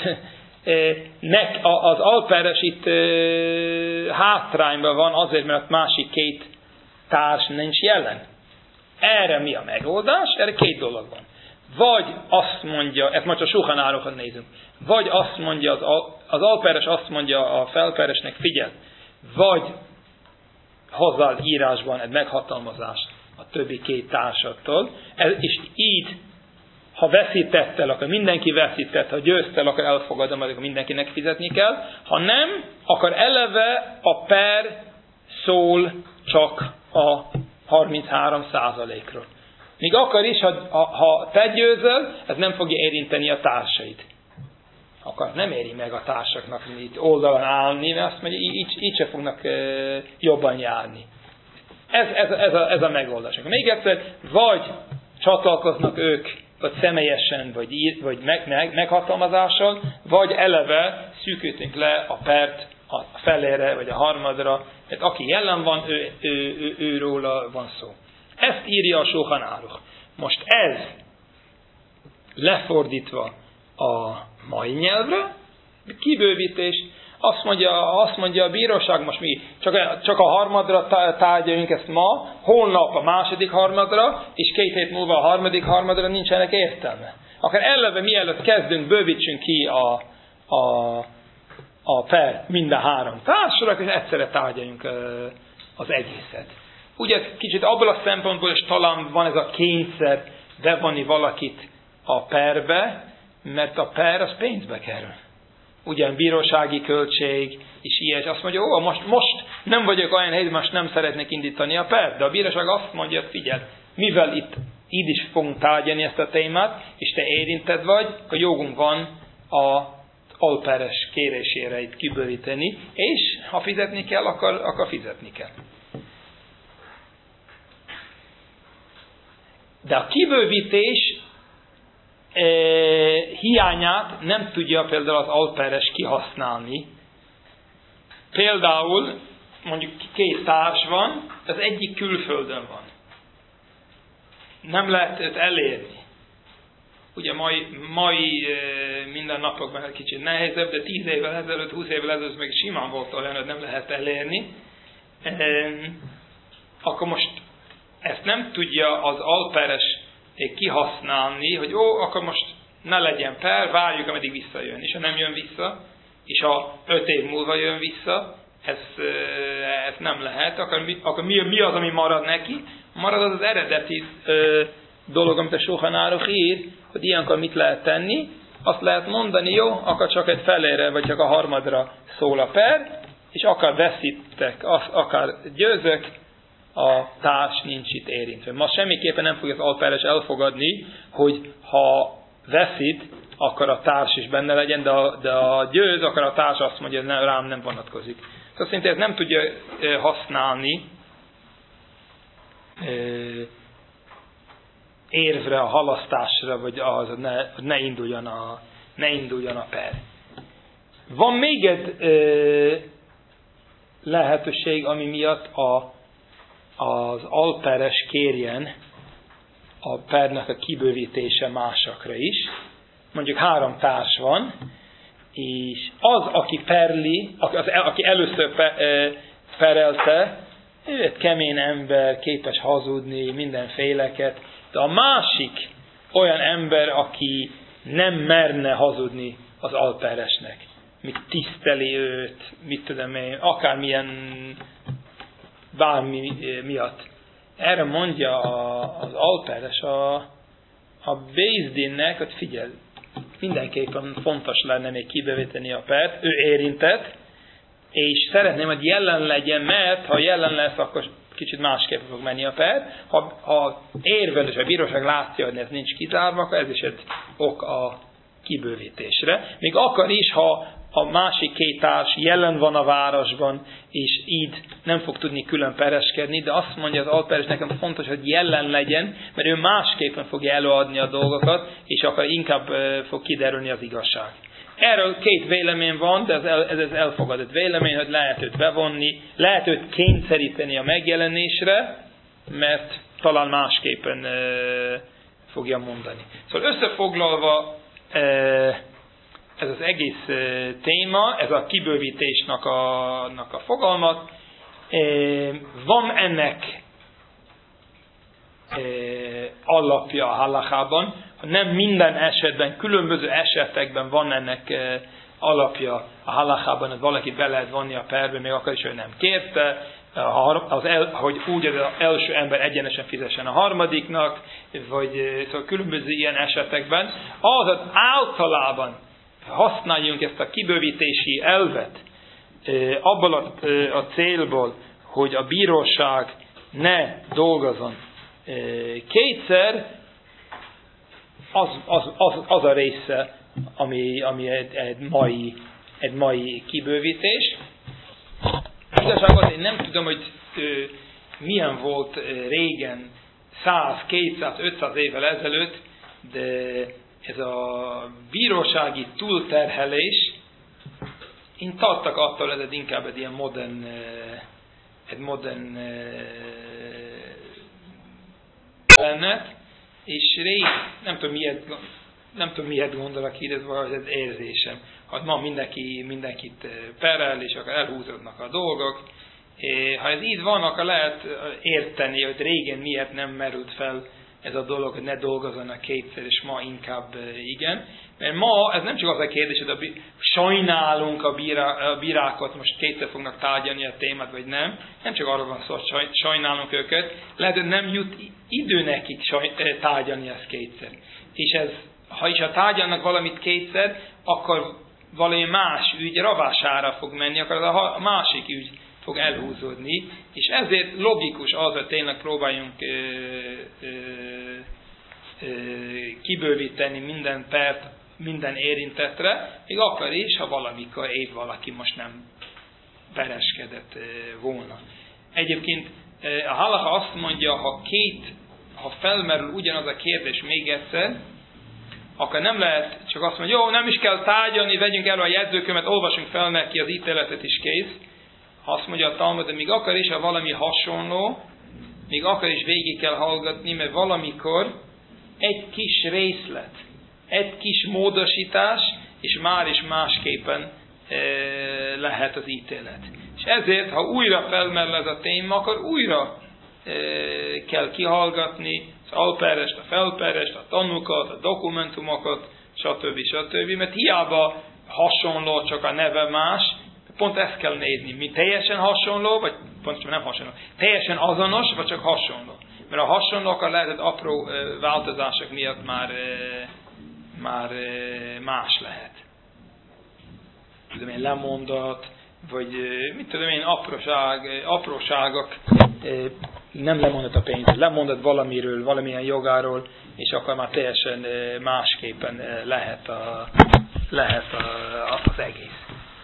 az alperes itt hátrányban van azért, mert a másik két társ nincs jelen. Erre mi a megoldás? Erre két dolog van. Vagy azt mondja, ezt most a Sulchan Aruchot nézünk, vagy azt mondja, az alperes azt mondja a felperesnek, figyelj, vagy hozzá írásban egy meghatalmazást a többi két társattól, és így, ha veszítettel, akkor mindenki veszített, ha győztel, akkor elfogadom, akkor mindenkinek fizetni kell, ha nem, akkor eleve a per szól csak a 33%-ról. Míg akkor is, ha te győzel, ez nem fogja érinteni a társait. Akkor nem éri meg a társaknak itt oldalon állni, mert azt mondja, így se fognak jobban járni. Ez a megoldás. Még egyszer, vagy csatlakoznak ők, vagy személyesen, vagy meghatalmazással, vagy eleve szűkítünk le a pert a felére, vagy a harmadra, mert aki jelen van, őróla van szó. Ezt írja a Sulchan Aruch. Most ez lefordítva a mai nyelvre, kibővítés, azt mondja a bíróság, most mi csak a harmadra tárgyaljunk ezt ma, holnap a második harmadra, és 2 hét múlva a harmadik harmadra nincsenek értelme. Akkor eleve mielőtt kezdünk, bővítsünk ki a per mind a 3 társra, és egyszerre tárgyaljunk az egészet. Ugye kicsit abból a szempontból is talán van ez a kényszer bevonni valakit a perbe, mert a per az pénzbe kerül. Ugyan bírósági költség, és ilyes. Azt mondja, most nem vagyok olyan helyzetben, most nem szeretnék indítani a per, de a bíróság azt mondja, figyelj, mivel itt így is fogunk tárgyalni ezt a témát, és te érinted vagy, akkor jogunk van a alperes kérésére itt kibővíteni, és ha fizetni kell, akkor fizetni kell. De a kibővítés hiányát nem tudja például az alperes kihasználni. Például mondjuk 2 társ van, az egyik külföldön van. Nem lehet őt elérni. Ugye mai mindennapokban egy kicsit nehezebb, de 10 évvel ezelőtt, 20 évvel ezelőtt meg simán volt olyan, hogy nem lehet elérni. Akkor most ezt nem tudja az alperes kihasználni, hogy akkor most ne legyen per, várjuk, ameddig visszajön. És ha nem jön vissza, és ha 5 év múlva jön vissza, ez nem lehet, akkor mi az, ami marad neki? Marad az eredeti dolog, amit a Sulchan Aruch ír, hogy ilyenkor mit lehet tenni. Azt lehet mondani, jó, akkor csak egy felére, vagy csak a harmadra szól a per, és akár veszítek, akár győzök, a társ nincs itt érintve. Ma semmiképpen nem fogja az alperes elfogadni, hogy ha veszít, akkor a társ is benne legyen, de a győz, akkor a társ azt mondja, hogy rám nem vonatkozik. Szóval szintén ez nem tudja használni érvre, a halasztásra, vagy az, hogy ne induljon a per. Van még egy lehetőség, ami miatt az alperes kérjen a pernek a kibővítése másokra is. Mondjuk 3 társ van, és az, aki perli, aki először perelte, ő egy kemény ember, képes hazudni, mindenféleket, de a másik olyan ember, aki nem merne hazudni az alperesnek, míg tiszteli őt, mit tudom én, akármilyen bármi miatt. Erre mondja az alperes a Bézdinnek, hogy figyelj, mindenképpen fontos lenne még kibővíteni a pert, ő érintett, és szeretném, hogy jelen legyen, mert ha jelen lesz, akkor kicsit másképp fog menni a per. Ha érvelés, a bíróság látja, hogy ez nincs kizárva, akkor ez is egy ok a kibővítésre. Még akkor is, ha a másik 2 társ jelen van a városban, és így nem fog tudni külön pereskedni, de azt mondja az alperes, nekem fontos, hogy jelen legyen, mert ő másképpen fogja előadni a dolgokat, és akkor inkább fog kiderülni az igazság. Erről 2 vélemény van, de ez az elfogadott vélemény, hogy lehet őt bevonni, lehet őt kényszeríteni a megjelenésre, mert talán másképpen fogja mondani. Szóval összefoglalva, ez az egész téma, ez a kibővítésnek a fogalmat. Van ennek alapja a halachában, nem minden esetben, különböző esetekben van ennek alapja a halachában, hogy valaki be lehet vonni a perbe, még akkor is, hogy nem kérte, hogy úgy az első ember egyenesen fizessen a harmadiknak, vagy szóval különböző ilyen esetekben. Az általában használjunk ezt a kibővítési elvet abból a célból, hogy a bíróság ne dolgozzon kétszer, az a része, ami egy mai kibővítés. Igazságos, én nem tudom, hogy milyen volt régen, 100, 200, 500 évvel ezelőtt, de ez a bírósági túlterhelés, én tartok attól, ez inkább egy ilyen modern lenne, és nem tudom miért gondolok így, ez valahogy az érzésem. Ha ma mindenkit perel, és akkor elhúzódnak a dolgok. Ha ez így van, akkor lehet érteni, hogy régen miért nem merült fel ez a dolog, hogy ne dolgozzanak kétszer, és ma inkább igen. Mert ma ez nem csak az a kérdés, hogy sajnálunk a bírákat, most kétszer fognak tárgyalni a témát, vagy nem. Nem csak arról van szó, hogy sajnálunk őket. Lehet, hogy nem jut idő nekik tárgyalni ezt kétszer. És ha is tárgyalnak valamit kétszer, akkor valami más ügy ravására fog menni, akkor a másik ügy fog elhúzódni, és ezért logikus az, hogy tényleg próbáljunk kibővíteni minden pert, minden érintettre, még akkor is, ha valamikor épp valaki most nem pereskedett volna. Egyébként a halacha azt mondja, ha felmerül ugyanaz a kérdés még egyszer, akkor nem lehet csak azt mondani, jó, nem is kell tárgyalni, vegyünk elő a jegyzőkönyvet, olvasunk fel neki az ítéletet is kész. Azt mondja a Talmud, de még akkor is, ha valami hasonló, még akkor is végig kell hallgatni, mert valamikor egy kis részlet, egy kis módosítás, és már is másképpen lehet az ítélet. És ezért, ha újra felmerül ez a téma, akkor újra kell kihallgatni az alperest, a felperest, a tanúkat, a dokumentumokat, stb. Mert hiába hasonló, csak a neve más, pont ezt kell nézni, mi teljesen hasonló, vagy pontosan nem hasonló, teljesen azonos, vagy csak hasonló. Mert a hasonlókkal lehet, apró változások miatt már más lehet. Tudom én, lemondat, vagy mit tudom én, apróságok nem lemondott a pénzről, lemondott valamiről, valamilyen jogáról, és akkor már teljesen másképpen lehet az egész.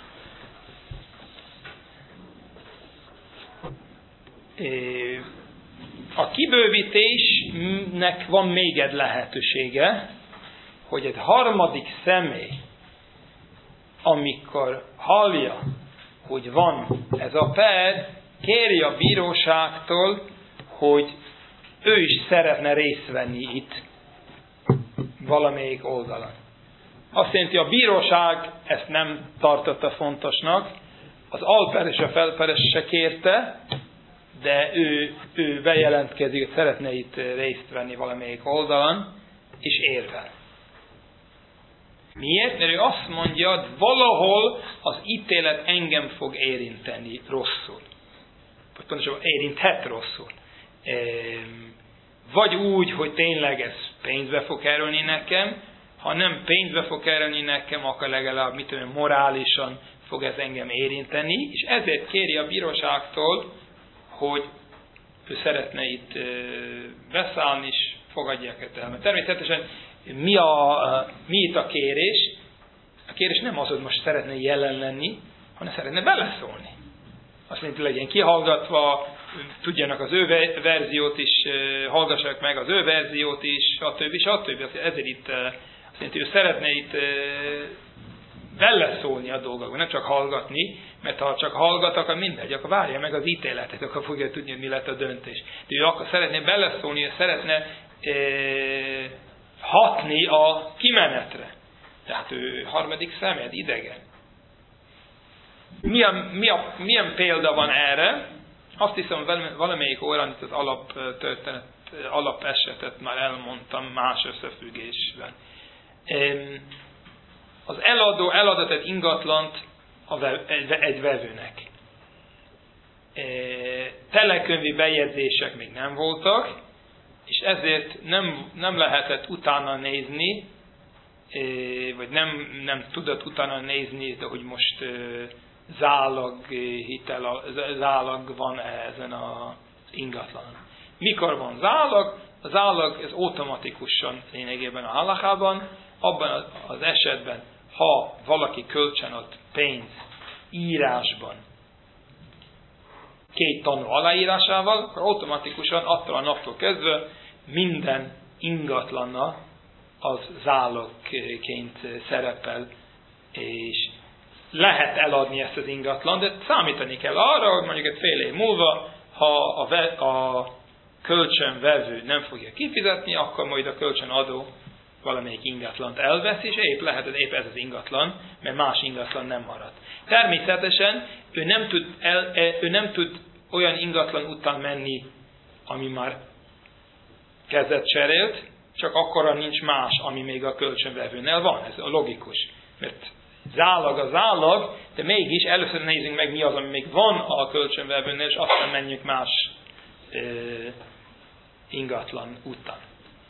A kibővítésnek van még egy lehetősége, hogy egy harmadik személy, amikor hallja, hogy van ez a per, kéri a bíróságtól, hogy ő is szeretne részt venni itt valamelyik oldalon. Azt jelenti, a bíróság ezt nem tartotta fontosnak, az alperes és a felperes se kérte, de ő bejelentkezik, hogy szeretne itt részt venni valamelyik oldalon, és érvel. Miért? Mert ő azt mondja, hogy valahol az ítélet engem fog érinteni rosszul. Vagy pontosabban érinthet rosszul. Vagy úgy, hogy tényleg ez pénzbe fog kerülni nekem, ha nem pénzbe fog kerülni nekem, akkor legalább morálisan fog ez engem érinteni, és ezért kéri a bíróságtól, hogy ő szeretne itt beszállni, és fogadják ezt el. Mert természetesen mi itt a kérés? A kérés nem az, hogy most szeretne jelen lenni, hanem szeretne beleszólni. Azt jelenti, hogy legyen kihallgatva, tudjanak az ő verziót is, hallgassák meg az ő verziót is, stb. Ezért itt azt jelenti, ő szeretne itt beleszólni a dolgokban, nem csak hallgatni, mert ha csak hallgat, akkor mindegy, akkor várja meg az ítéletet, akkor fogja tudni, hogy mi lett a döntés. De ő akkor szeretné beleszólni, ő szeretne hatni a kimenetre. Tehát ő harmadik személy, idegen. Milyen példa van erre? Azt hiszem, valamelyik órán itt az alapesetet már elmondtam más összefüggésben. Az eladó eladott egy ingatlant egy vevőnek. Telekönyvi bejegyzések még nem voltak, és ezért nem lehetett utána nézni, vagy nem tudott utána nézni, de hogy most zálag van ezen az ingatlanon. Mikor van zálag? A zálag ez automatikusan lényegében a halachában, abban az esetben, ha valaki kölcsön ad pénz írásban, 2 tanú aláírásával, akkor automatikusan attól a naptól kezdve minden ingatlana az zálogként szerepel, és lehet eladni ezt az ingatlan, de számítani kell arra, hogy mondjuk egy fél év múlva, ha a kölcsönvevő nem fogja kifizetni, akkor majd a kölcsönadó valamelyik ingatlant elvesz, és épp ez az ingatlan, mert más ingatlan nem marad. Természetesen ő nem tud olyan ingatlan után menni, ami már kezet cserélt, csak akkora nincs más, ami még a kölcsönvevőnél van. Ez a logikus. Mert zálag a zálag, de mégis először nézzünk meg, mi az, ami még van a kölcsönvevőnél, és aztán menjünk más ingatlan után.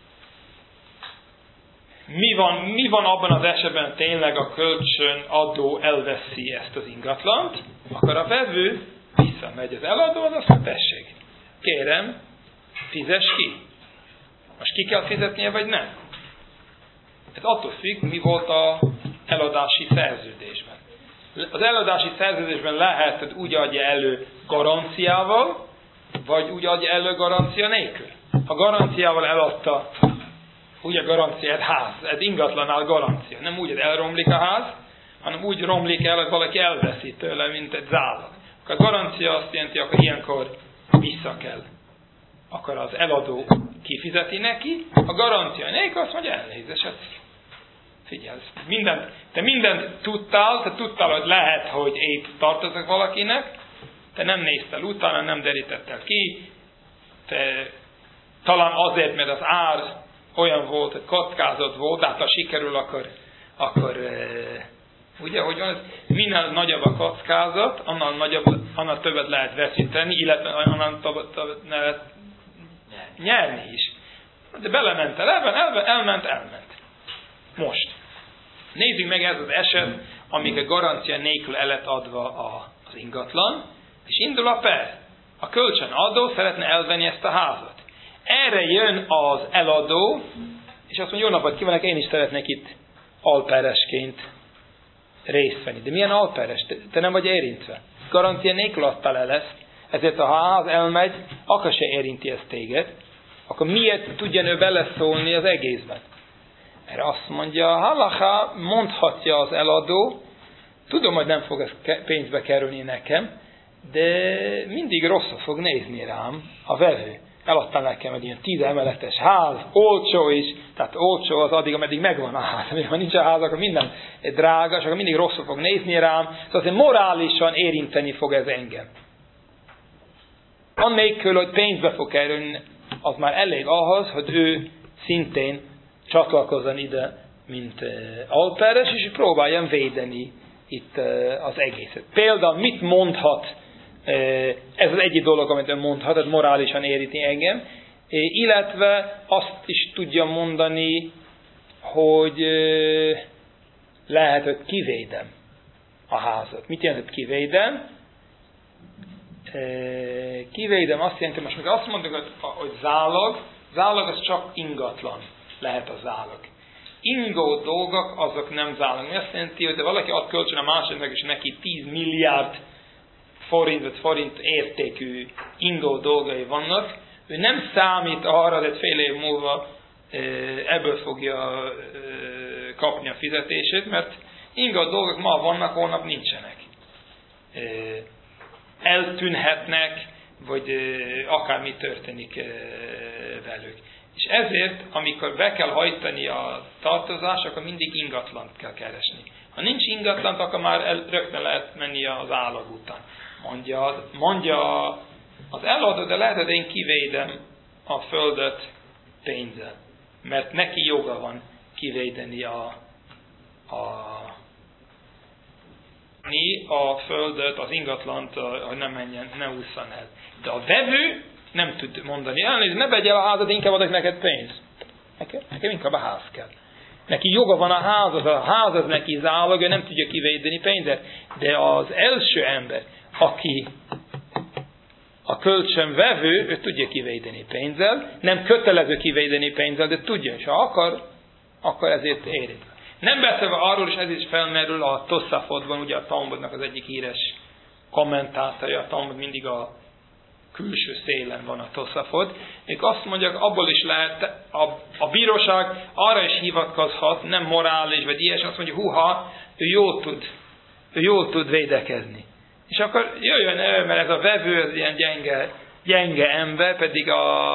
Mi van abban az esetben, tényleg a kölcsönadó elveszi ezt az ingatlant, akkor a vevő visszamegy az eladóhoz, azt mondja, tessék, kérem, fizess ki. Most ki kell fizetnie, vagy nem? Ez attól függ, mi volt az eladási szerződésben. Az eladási szerződésben lehet, hogy úgy adja elő garanciával, vagy úgy adja elő garancia nélkül. Ha garanciával eladta, úgy a garancia egy ház, egy ingatlannál garancia. Nem úgy, hogy elromlik a ház, hanem úgy romlik el, hogy valaki elveszi tőle, mint egy zálag. A garancia azt jelenti, akkor ilyenkor vissza kell. Akkor az eladó kifizeti neki, a garancia nélkül azt mondja, elnézést, hát figyelj, te mindent tudtál, hogy lehet, hogy épp tartozok valakinek, te nem néztél utána, nem derítettél ki, te talán azért, mert az ár olyan volt, hogy kockázat volt, tehát ha sikerül, akkor ugye, hogy van, minél nagyobb a kockázat, annál többet lehet veszíteni, illetve annál többet lehet nyerni is. De belement elment. Most. Nézzük meg ez az eset, amik a garancia nélkül el lett adva az ingatlan, és indul a per. A kölcsönadó szeretne elvenni ezt a házat. Erre jön az eladó, és azt mondja, jó napot kívánok, én is szeretnék itt alperesként részt venni. De milyen alperes? Te nem vagy érintve. Garancia nélkül adtál el ezt, ezért ha a ház elmegy, akkor se érinti ezt téged, akkor miért tudja ő beleszólni az egészben? Erre azt mondja, halacha, mondhatja az eladó, tudom, hogy nem fog ez pénzbe kerülni nekem, de mindig rosszul fog nézni rám a vevő. Eladta nekem egy ilyen 10 emeletes ház, olcsó is, tehát olcsó az addig, ameddig megvan a ház. Ha nincs a ház, akkor minden drága, és akkor mindig rosszul fog nézni rám, szóval azért morálisan érinteni fog ez engem. Annélkül, hogy pénzbe fog kerülni, az már elég ahhoz, hogy ő szintén csatlakozzon ide, mint alperes, és próbáljon védeni itt az egészet. Például mit mondhat, ez az egyik dolog, amit ön mondhat, hogy morálisan érinti engem, illetve azt is tudja mondani, hogy lehet, hogy kivédem a házat. Mit jelent, hogy kivédem? Kivédem azt jelenti, most meg azt mondjuk, hogy zálag az csak ingatlan lehet a zálag. Ingó dolgok, azok nem zálag. Mi azt jelenti, hogy de valaki ad kölcsön a másiknak, és neki 10 milliárd forint értékű ingó dolgai vannak, ő nem számít arra, hogy fél év múlva ebből fogja kapni a fizetését, mert ingó dolgok ma vannak, holnap nincsenek. Eltűnhetnek, vagy akármi történik velük. És ezért, amikor be kell hajtani a tartozás, akkor mindig ingatlant kell keresni. Ha nincs ingatlant, akkor már rögtön lehet menni az állag után. Mondja az eladó, de lehet, hogy én kivédem a földet pénzzel. Mert neki joga van kivédeni a földet, az ingatlant, hogy nem menjen, ne ússzan el. De a vevő nem tud mondani, ne vegyél a házad, inkább adok neked pénzt. Nekem inkább a ház kell. Neki joga van a ház az neki zálag, ő nem tudja kivédeni pénzet. De az első ember, aki a kölcsönvevő, ő tudja kivédeni pénzzel, nem kötelező kivédeni pénzzel, de tudja, és ha akar, akkor ezért érint. Nem beszélve arról, és ez is felmerül a Tosszafotban, ugye a Talmudnak az egyik híres kommentátorja, a Talmud mindig a külső szélen van a Tosszafot. Még azt mondják, abból is lehet, a bíróság arra is hivatkozhat, nem morális, vagy ilyes, azt mondja, ő jól tud védekezni. És akkor jöjjön ő, mert ez a vevő, ez ilyen gyenge ember, pedig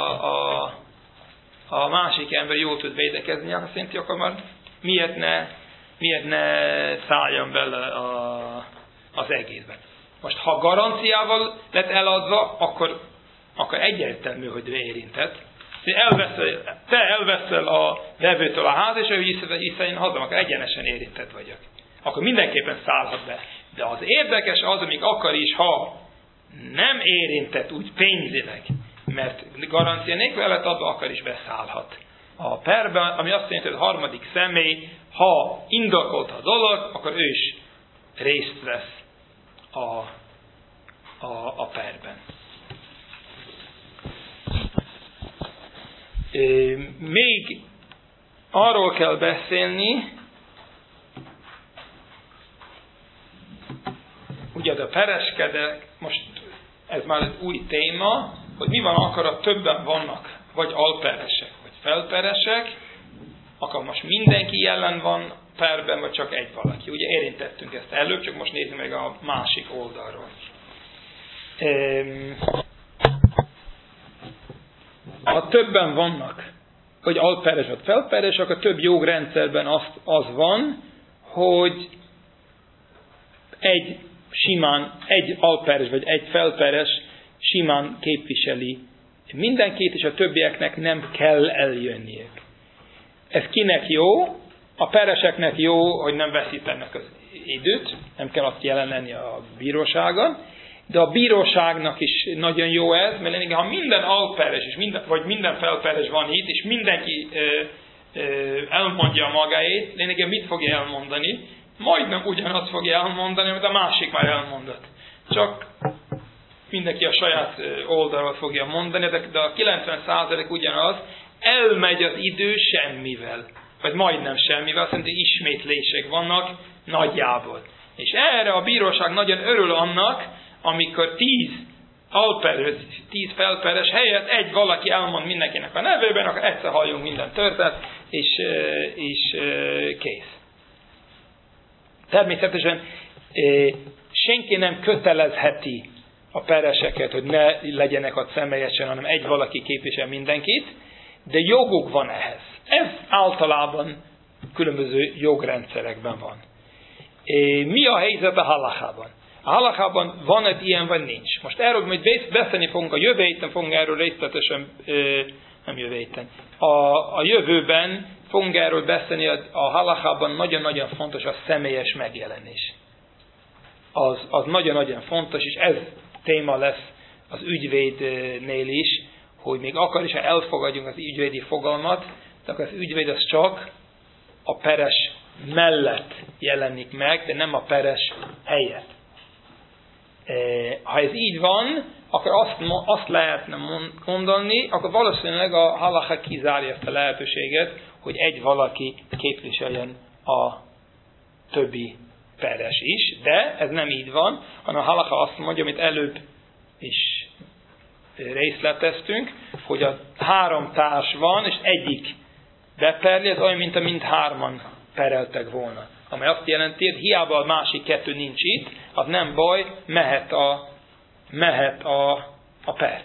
a másik ember jól tud védekezni, azt jelenti, akkor már miért ne szálljon bele az egészben. Most ha garanciával lett eladva, akkor egyértelmű, hogy ő érintett. Te elveszel a vevőtől a ház, és ő vissza én hazam, akkor egyenesen érintett vagyok. Akkor mindenképpen szállhat be. De az érdekes az, amíg akar is, ha nem érintett úgy pénzileg, mert garancia nélkül lett adva, akkor is beszállhat a perben, ami azt jelenti, hogy a harmadik személy, ha indokolt a dolog, akkor ő is részt vesz a perben. Még arról kell beszélni, ugye a pereskedek, most ez már egy új téma, hogy mi van akkor, ha többen vannak, vagy alperesek, vagy felperesek, akkor most mindenki jelen van perben, vagy csak egy valaki. Ugye érintettünk ezt előbb, csak most nézzük meg a másik oldalról. Ha többen vannak, vagy alperes, vagy felperes, akkor több jogrendszerben az van, hogy egy alperes, vagy egy felperes simán képviseli mindenkit, és a többieknek nem kell eljönniük. Ez kinek jó? A pereseknek jó, hogy nem veszítenek az időt, nem kell azt jelen lenni a bíróságon, de a bíróságnak is nagyon jó ez, mert ha minden alperes, vagy minden felperes van itt, és mindenki elmondja magáét, lényegében mit fogja elmondani? Majdnem ugyanazt fogja elmondani, amit a másik már elmondott. Csak mindenki a saját oldalról fogja mondani, de a 90% ugyanaz, elmegy az idő semmivel, vagy majdnem semmivel, azt mondja, ismétlések vannak nagyjából. És erre a bíróság nagyon örül annak, amikor 10 felperes helyett egy valaki elmond mindenkinek a nevében, akkor egyszer halljunk minden történet, és kész. Természetesen senki nem kötelezheti a pereseket, hogy ne legyenek ott személyesen, hanem egy valaki képvisel mindenkit, de joguk van ehhez. Ez általában különböző jogrendszerekben van. Mi a helyzet a halachában? A halachában van egy ilyen, vagy nincs. Most erről majd beszélni fogunk, a jövő héten fogunk erről részletesen, nem jövő héten, a jövőben fogunk erről beszélni, a halachában nagyon-nagyon fontos a személyes megjelenés. Az nagyon-nagyon fontos, és ez téma lesz az ügyvédnél is, hogy még akar is, ha elfogadjunk az ügyvédi fogalmat, de akkor az ügyvéd az csak a peres mellett jelenik meg, de nem a peres helyett. Ha ez így van, akkor azt lehetne mondani, akkor valószínűleg a halacha kizárja ezt a lehetőséget, hogy egy valaki képviseljen a többi peres is, de ez nem így van, hanem a halacha azt mondja, amit előbb is részleteztünk, hogy a 3 társ van, és egyik beperli, ez olyan, mint a mindhárman pereltek volna. Amely azt jelenti, hogy hiába a másik 2 nincs itt, az nem baj, mehet a per.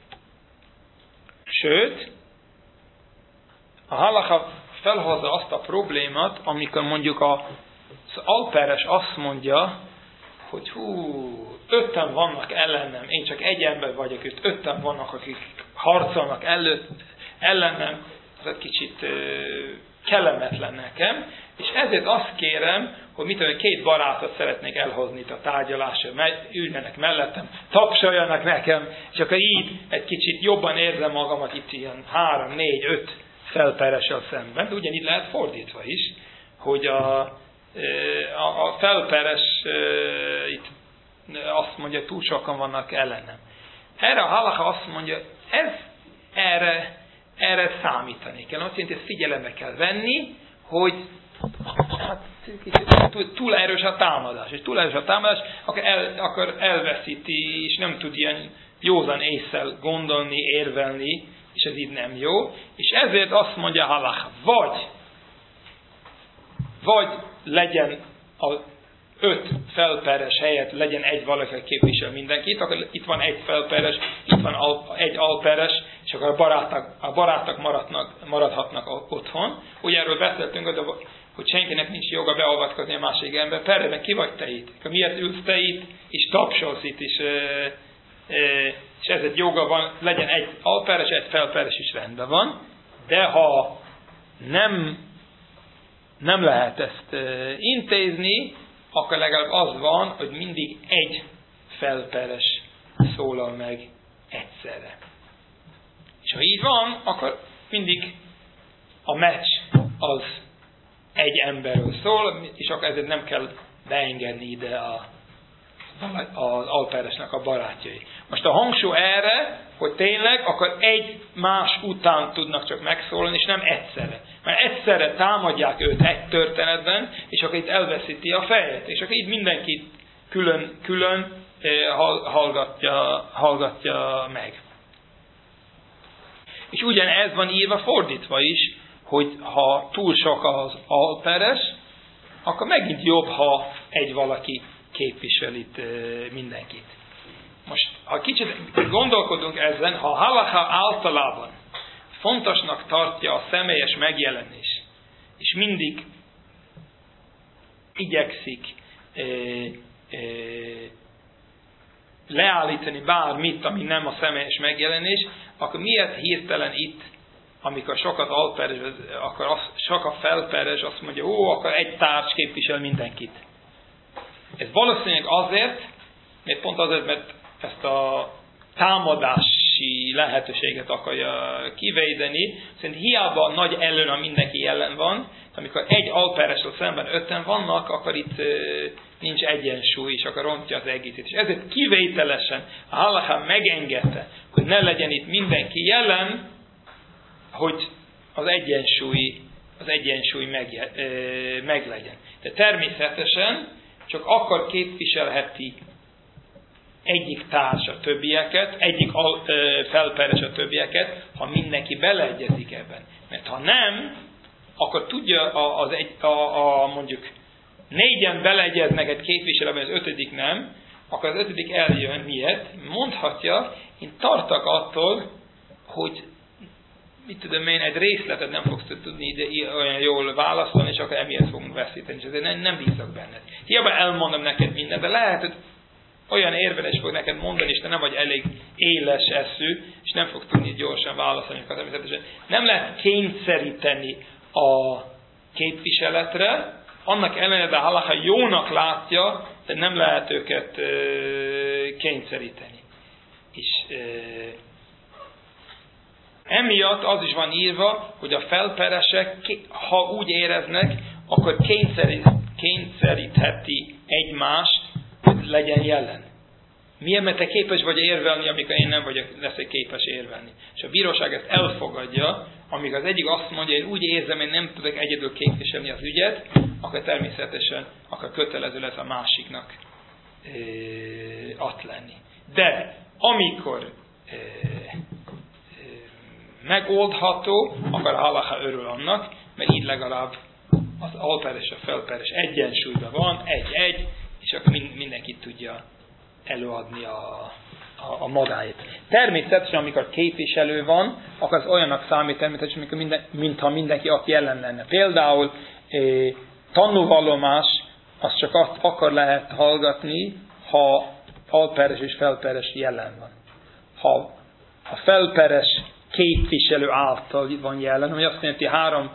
Sőt, a halacha felhozza azt a problémát, amikor mondjuk az alperes azt mondja, hogy 5-en vannak ellenem, én csak egy ember vagyok, itt 5-en vannak, akik harcolnak ellenem, ez egy kicsit kellemetlen nekem, és ezért azt kérem, hogy mit tudom, 2 barátot szeretnék elhozni itt a tárgyalásra, üljenek mellettem, tapsoljanak nekem, és akkor így egy kicsit jobban érzem magamat itt ilyen 3, 4, 5 felperessel szemben, de ugyanígy lehet fordítva is, hogy a felperes itt azt mondja, hogy túl sokan vannak ellenem. Erre a halacha azt mondja, erre számítani kell. Azt jelenti, ezt figyelembe kell venni, hogy túl erős a támadás. És túl erős a támadás, akkor elveszíti, és nem tud ilyen józan ésszel gondolni, érvelni, és ez így nem jó. És ezért azt mondja a halacha, vagy legyen az 5 felperes helyett legyen egy valaki, aki képvisel mindenkit, akkor itt van egy felperes, itt van egy alperes, és akkor a barátok maradhatnak otthon. Ugye erről beszéltünk, hogy senkinek nincs joga beavatkozni a másik ember. Perében ki vagy te itt? Akkor miért ülsz te itt, és tapsolsz itt, és ez egy joga van, legyen egy alperes, egy felperes is rendben van, de ha nem lehet ezt intézni, akkor legalább az van, hogy mindig egy felperes szólal meg egyszerre. És ha így van, akkor mindig a meccs az egy emberről szól, és akkor ezért nem kell beengedni ide az alperesnek a barátjai. Most a hangsúly erre, hogy tényleg akkor egy más után tudnak csak megszólalni, és nem egyszerre. Mert egyszerre támadják őt egy történetben, és akkor itt elveszíti a fejet. És akkor így mindenki külön hallgatja meg. És ugyanez van írva fordítva is, hogy ha túl sok az alperes, akkor megint jobb, ha egy valaki képvisel itt mindenkit. Most, ha kicsit gondolkodunk ezen, ha a halacha általában fontosnak tartja a személyes megjelenés, és mindig igyekszik leállítani bármit, ami nem a személyes megjelenés, akkor miért hirtelen itt, amikor sokat alperes, akkor sok a felperes, azt mondja, akkor egy társ képvisel mindenkit. Ez valószínűleg azért, mert pont azért, mert ezt a támadási lehetőséget akarja kivédeni. Szerintem hiába nagy ellen a mindenki jelen van, amikor egy alperesről szemben 5-en vannak, akkor itt nincs egyensúly, és akkor rontja az egészet. És ezért kivételesen a halaká megengedte, hogy ne legyen itt mindenki jelen, hogy az egyensúly meglegyen. De természetesen csak akkor képviselheti egyik társ a többieket, egyik felperes a többieket, ha mindenki beleegyezik ebben. Mert ha nem, akkor tudja mondjuk 4-en beleegyeznek egy képviselőben, az 5. nem, akkor az 5. eljön. Miért? Mondhatja, én tartok attól, hogy mit tudom én, egy részletet nem fogsz tudni olyan jól válaszolni, és akkor emiatt fogunk veszíteni, és ezért nem bízok benned. Hiába elmondom neked mindent, de lehet, hogy olyan érvelés fog neked mondani, és te nem vagy elég éles eszű, és nem fog tudni gyorsan válaszolni. Nem lehet kényszeríteni a képviseletre, annak ellenére, de halaká jónak látja, de nem lehet őket kényszeríteni. És emiatt az is van írva, hogy a felperesek, ha úgy éreznek, akkor kényszerítheti egymást, hogy legyen jelen. Miért? Mert te képes vagy érvelni, amikor én nem leszek képes érvelni. És a bíróság ezt elfogadja, amíg az egyik azt mondja, én úgy érzem, én nem tudok egyedül képviselni az ügyet, akkor természetesen akkor kötelező lesz a másiknak ott lenni. De amikor megoldható, akkor a halaká örül annak, mert így legalább az alperes, a felperes egyensúlyban van, 1-1, és akkor mindenki tudja előadni a magáét. Természetesen, amikor képviselő van, akkor az olyanak számít természetesen, mintha mindenki ott jelen lenne. Például tanúvallomás, az csak azt akar lehet hallgatni, ha alperes és felperes jelen van. Ha a felperes képviselő által van jelen, ami azt jelenti,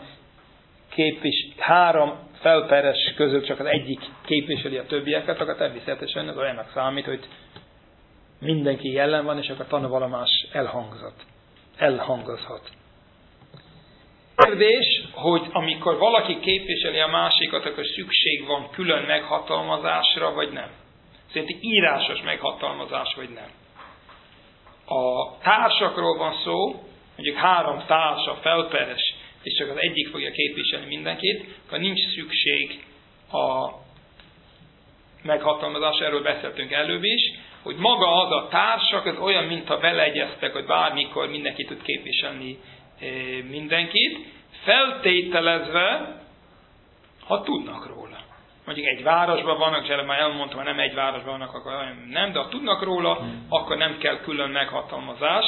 három felperes közül csak az egyik képviseli a többieket, akkor természetesen ez olyannak számít, hogy mindenki jelen van, és akkor a tanúvallomás elhangozhat. Kérdés, hogy amikor valaki képviseli a másikat, akkor szükség van külön meghatalmazásra, vagy nem? Szerinti írásos meghatalmazás, vagy nem? A társakról van szó, mondjuk 3 társa felperes, és csak az egyik fogja képviselni mindenkit, akkor nincs szükség a meghatalmazásra, erről beszéltünk előbb is, hogy maga az a társak, az olyan, mintha beleegyeztek, hogy bármikor mindenki tud képviselni mindenkit, feltételezve, ha tudnak róla. Mondjuk egy városban vannak, és már elmondtam, ha nem egy városban vannak, akkor nem, de ha tudnak róla, akkor nem kell külön meghatalmazás,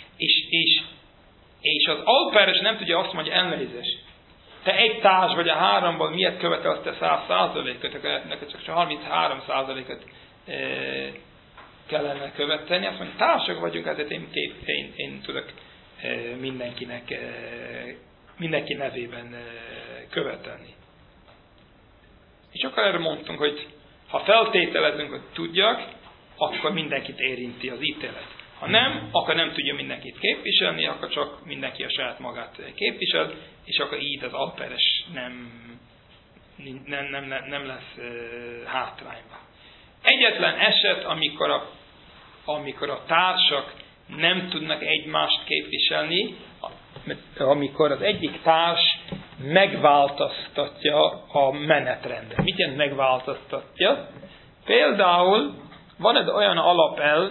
és az alperes nem tudja azt mondani, elnézést. Te egy társ vagy a 3-ból miért követelsz te 100%-ot, neked csak 33%-ot kellene követelni. Azt mondja, társak vagyunk, ezért én tudok mindenki nevében követelni. És akkor erre mondtunk, hogy ha feltételezünk, hogy tudjak, akkor mindenkit érinti az ítélet. Ha nem, akkor nem tudja mindenkit képviselni, akkor csak mindenki a saját magát képvisel, és akkor így az alperes nem lesz hátrányban. Egyetlen eset, amikor a társak nem tudnak egymást képviselni, amikor az egyik társ megváltoztatja a menetrendet. Mit jelent megváltoztatja? Például van egy olyan alapelv,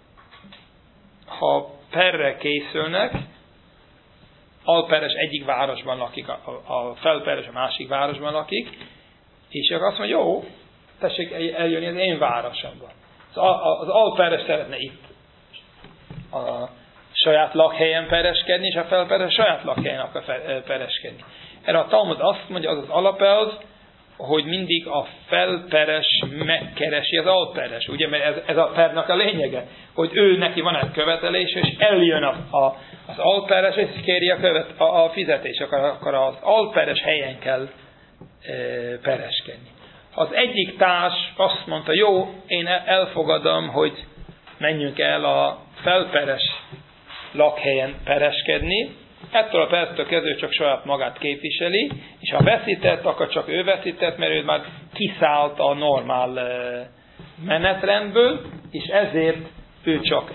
ha perre készülnek, alperes egyik városban lakik, a felperes a másik városban lakik, és akkor azt mondja, jó, tessék eljönni az én városomban. Az alperes szeretne itt a saját lakhelyen pereskedni, és a felperes a saját lakhelyen akar pereskedni. Erre a Talmud azt mondja, az alapelv, hogy mindig a felperes megkeresi az alperes. Ugye, mert ez a pernak a lényege, hogy ő neki van egy követelés, és eljön az alperes, és kéri a fizetés. Akkor az alperes helyen kell pereskedni. Az egyik társ azt mondta, jó, én elfogadom, hogy menjünk el a felperes lakhelyen pereskedni. Ettől a perctől kezdve csak saját magát képviseli, és ha veszített, akkor csak ő veszített, mert ő már kiszállt a normál menetrendből, és ezért ő csak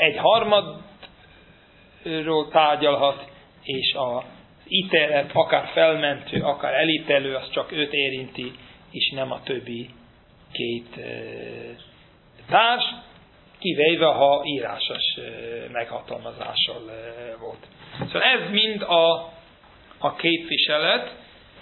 1/3 tárgyalhat, és az ítélet, akár felmentő, akár elítélő, az csak őt érinti, és nem a többi két társ, kivéve ha írásos meghatalmazással volt. Szóval ez mind a képviselet,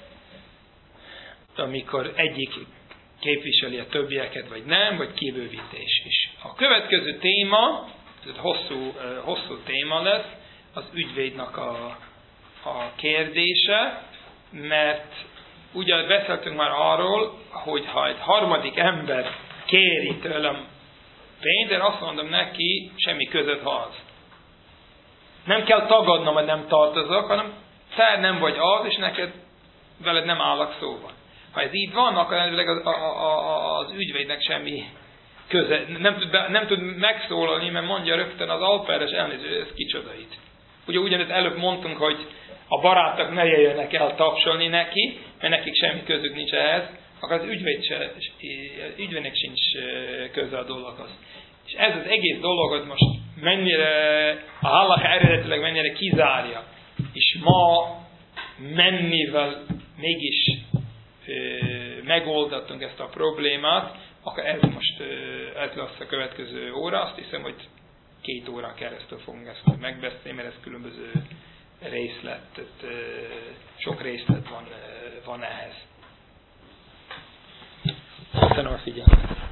amikor egyik képviseli a többieket, vagy nem, vagy kibővítés is. A következő téma, ez hosszú téma lesz, az ügyvédnek a kérdése, mert ugye beszéltünk már arról, hogy ha egy harmadik ember kéri tőlem pénzt, én azt mondom neki, semmi között az. Nem kell tagadnom, hogy nem tartozok, hanem te nem vagy az, és neked veled nem állok szóba. Ha ez így van, akkor az ügyvédnek semmi köze, nem tud megszólalni, mert mondja rögtön az alperes, elnéző, ez kicsoda itt. Ugye ugyanez előbb mondtunk, hogy a barátok ne jöjjenek el tapsolni neki, mert nekik semmi közük nincs ehhez, akkor az ügyvédnek sincs köze a dologhoz. És ez az egész dologot most mennyire, a halacha eredetileg mennyire kizárja, és ma mennyivel mégis megoldottunk ezt a problémát, akkor ez most ez lesz a következő óra. Azt hiszem, hogy 2 órán keresztül fogunk ezt megbeszélni, mert ez különböző részlet, sok részlet van ehhez. Köszönöm a figyelmet.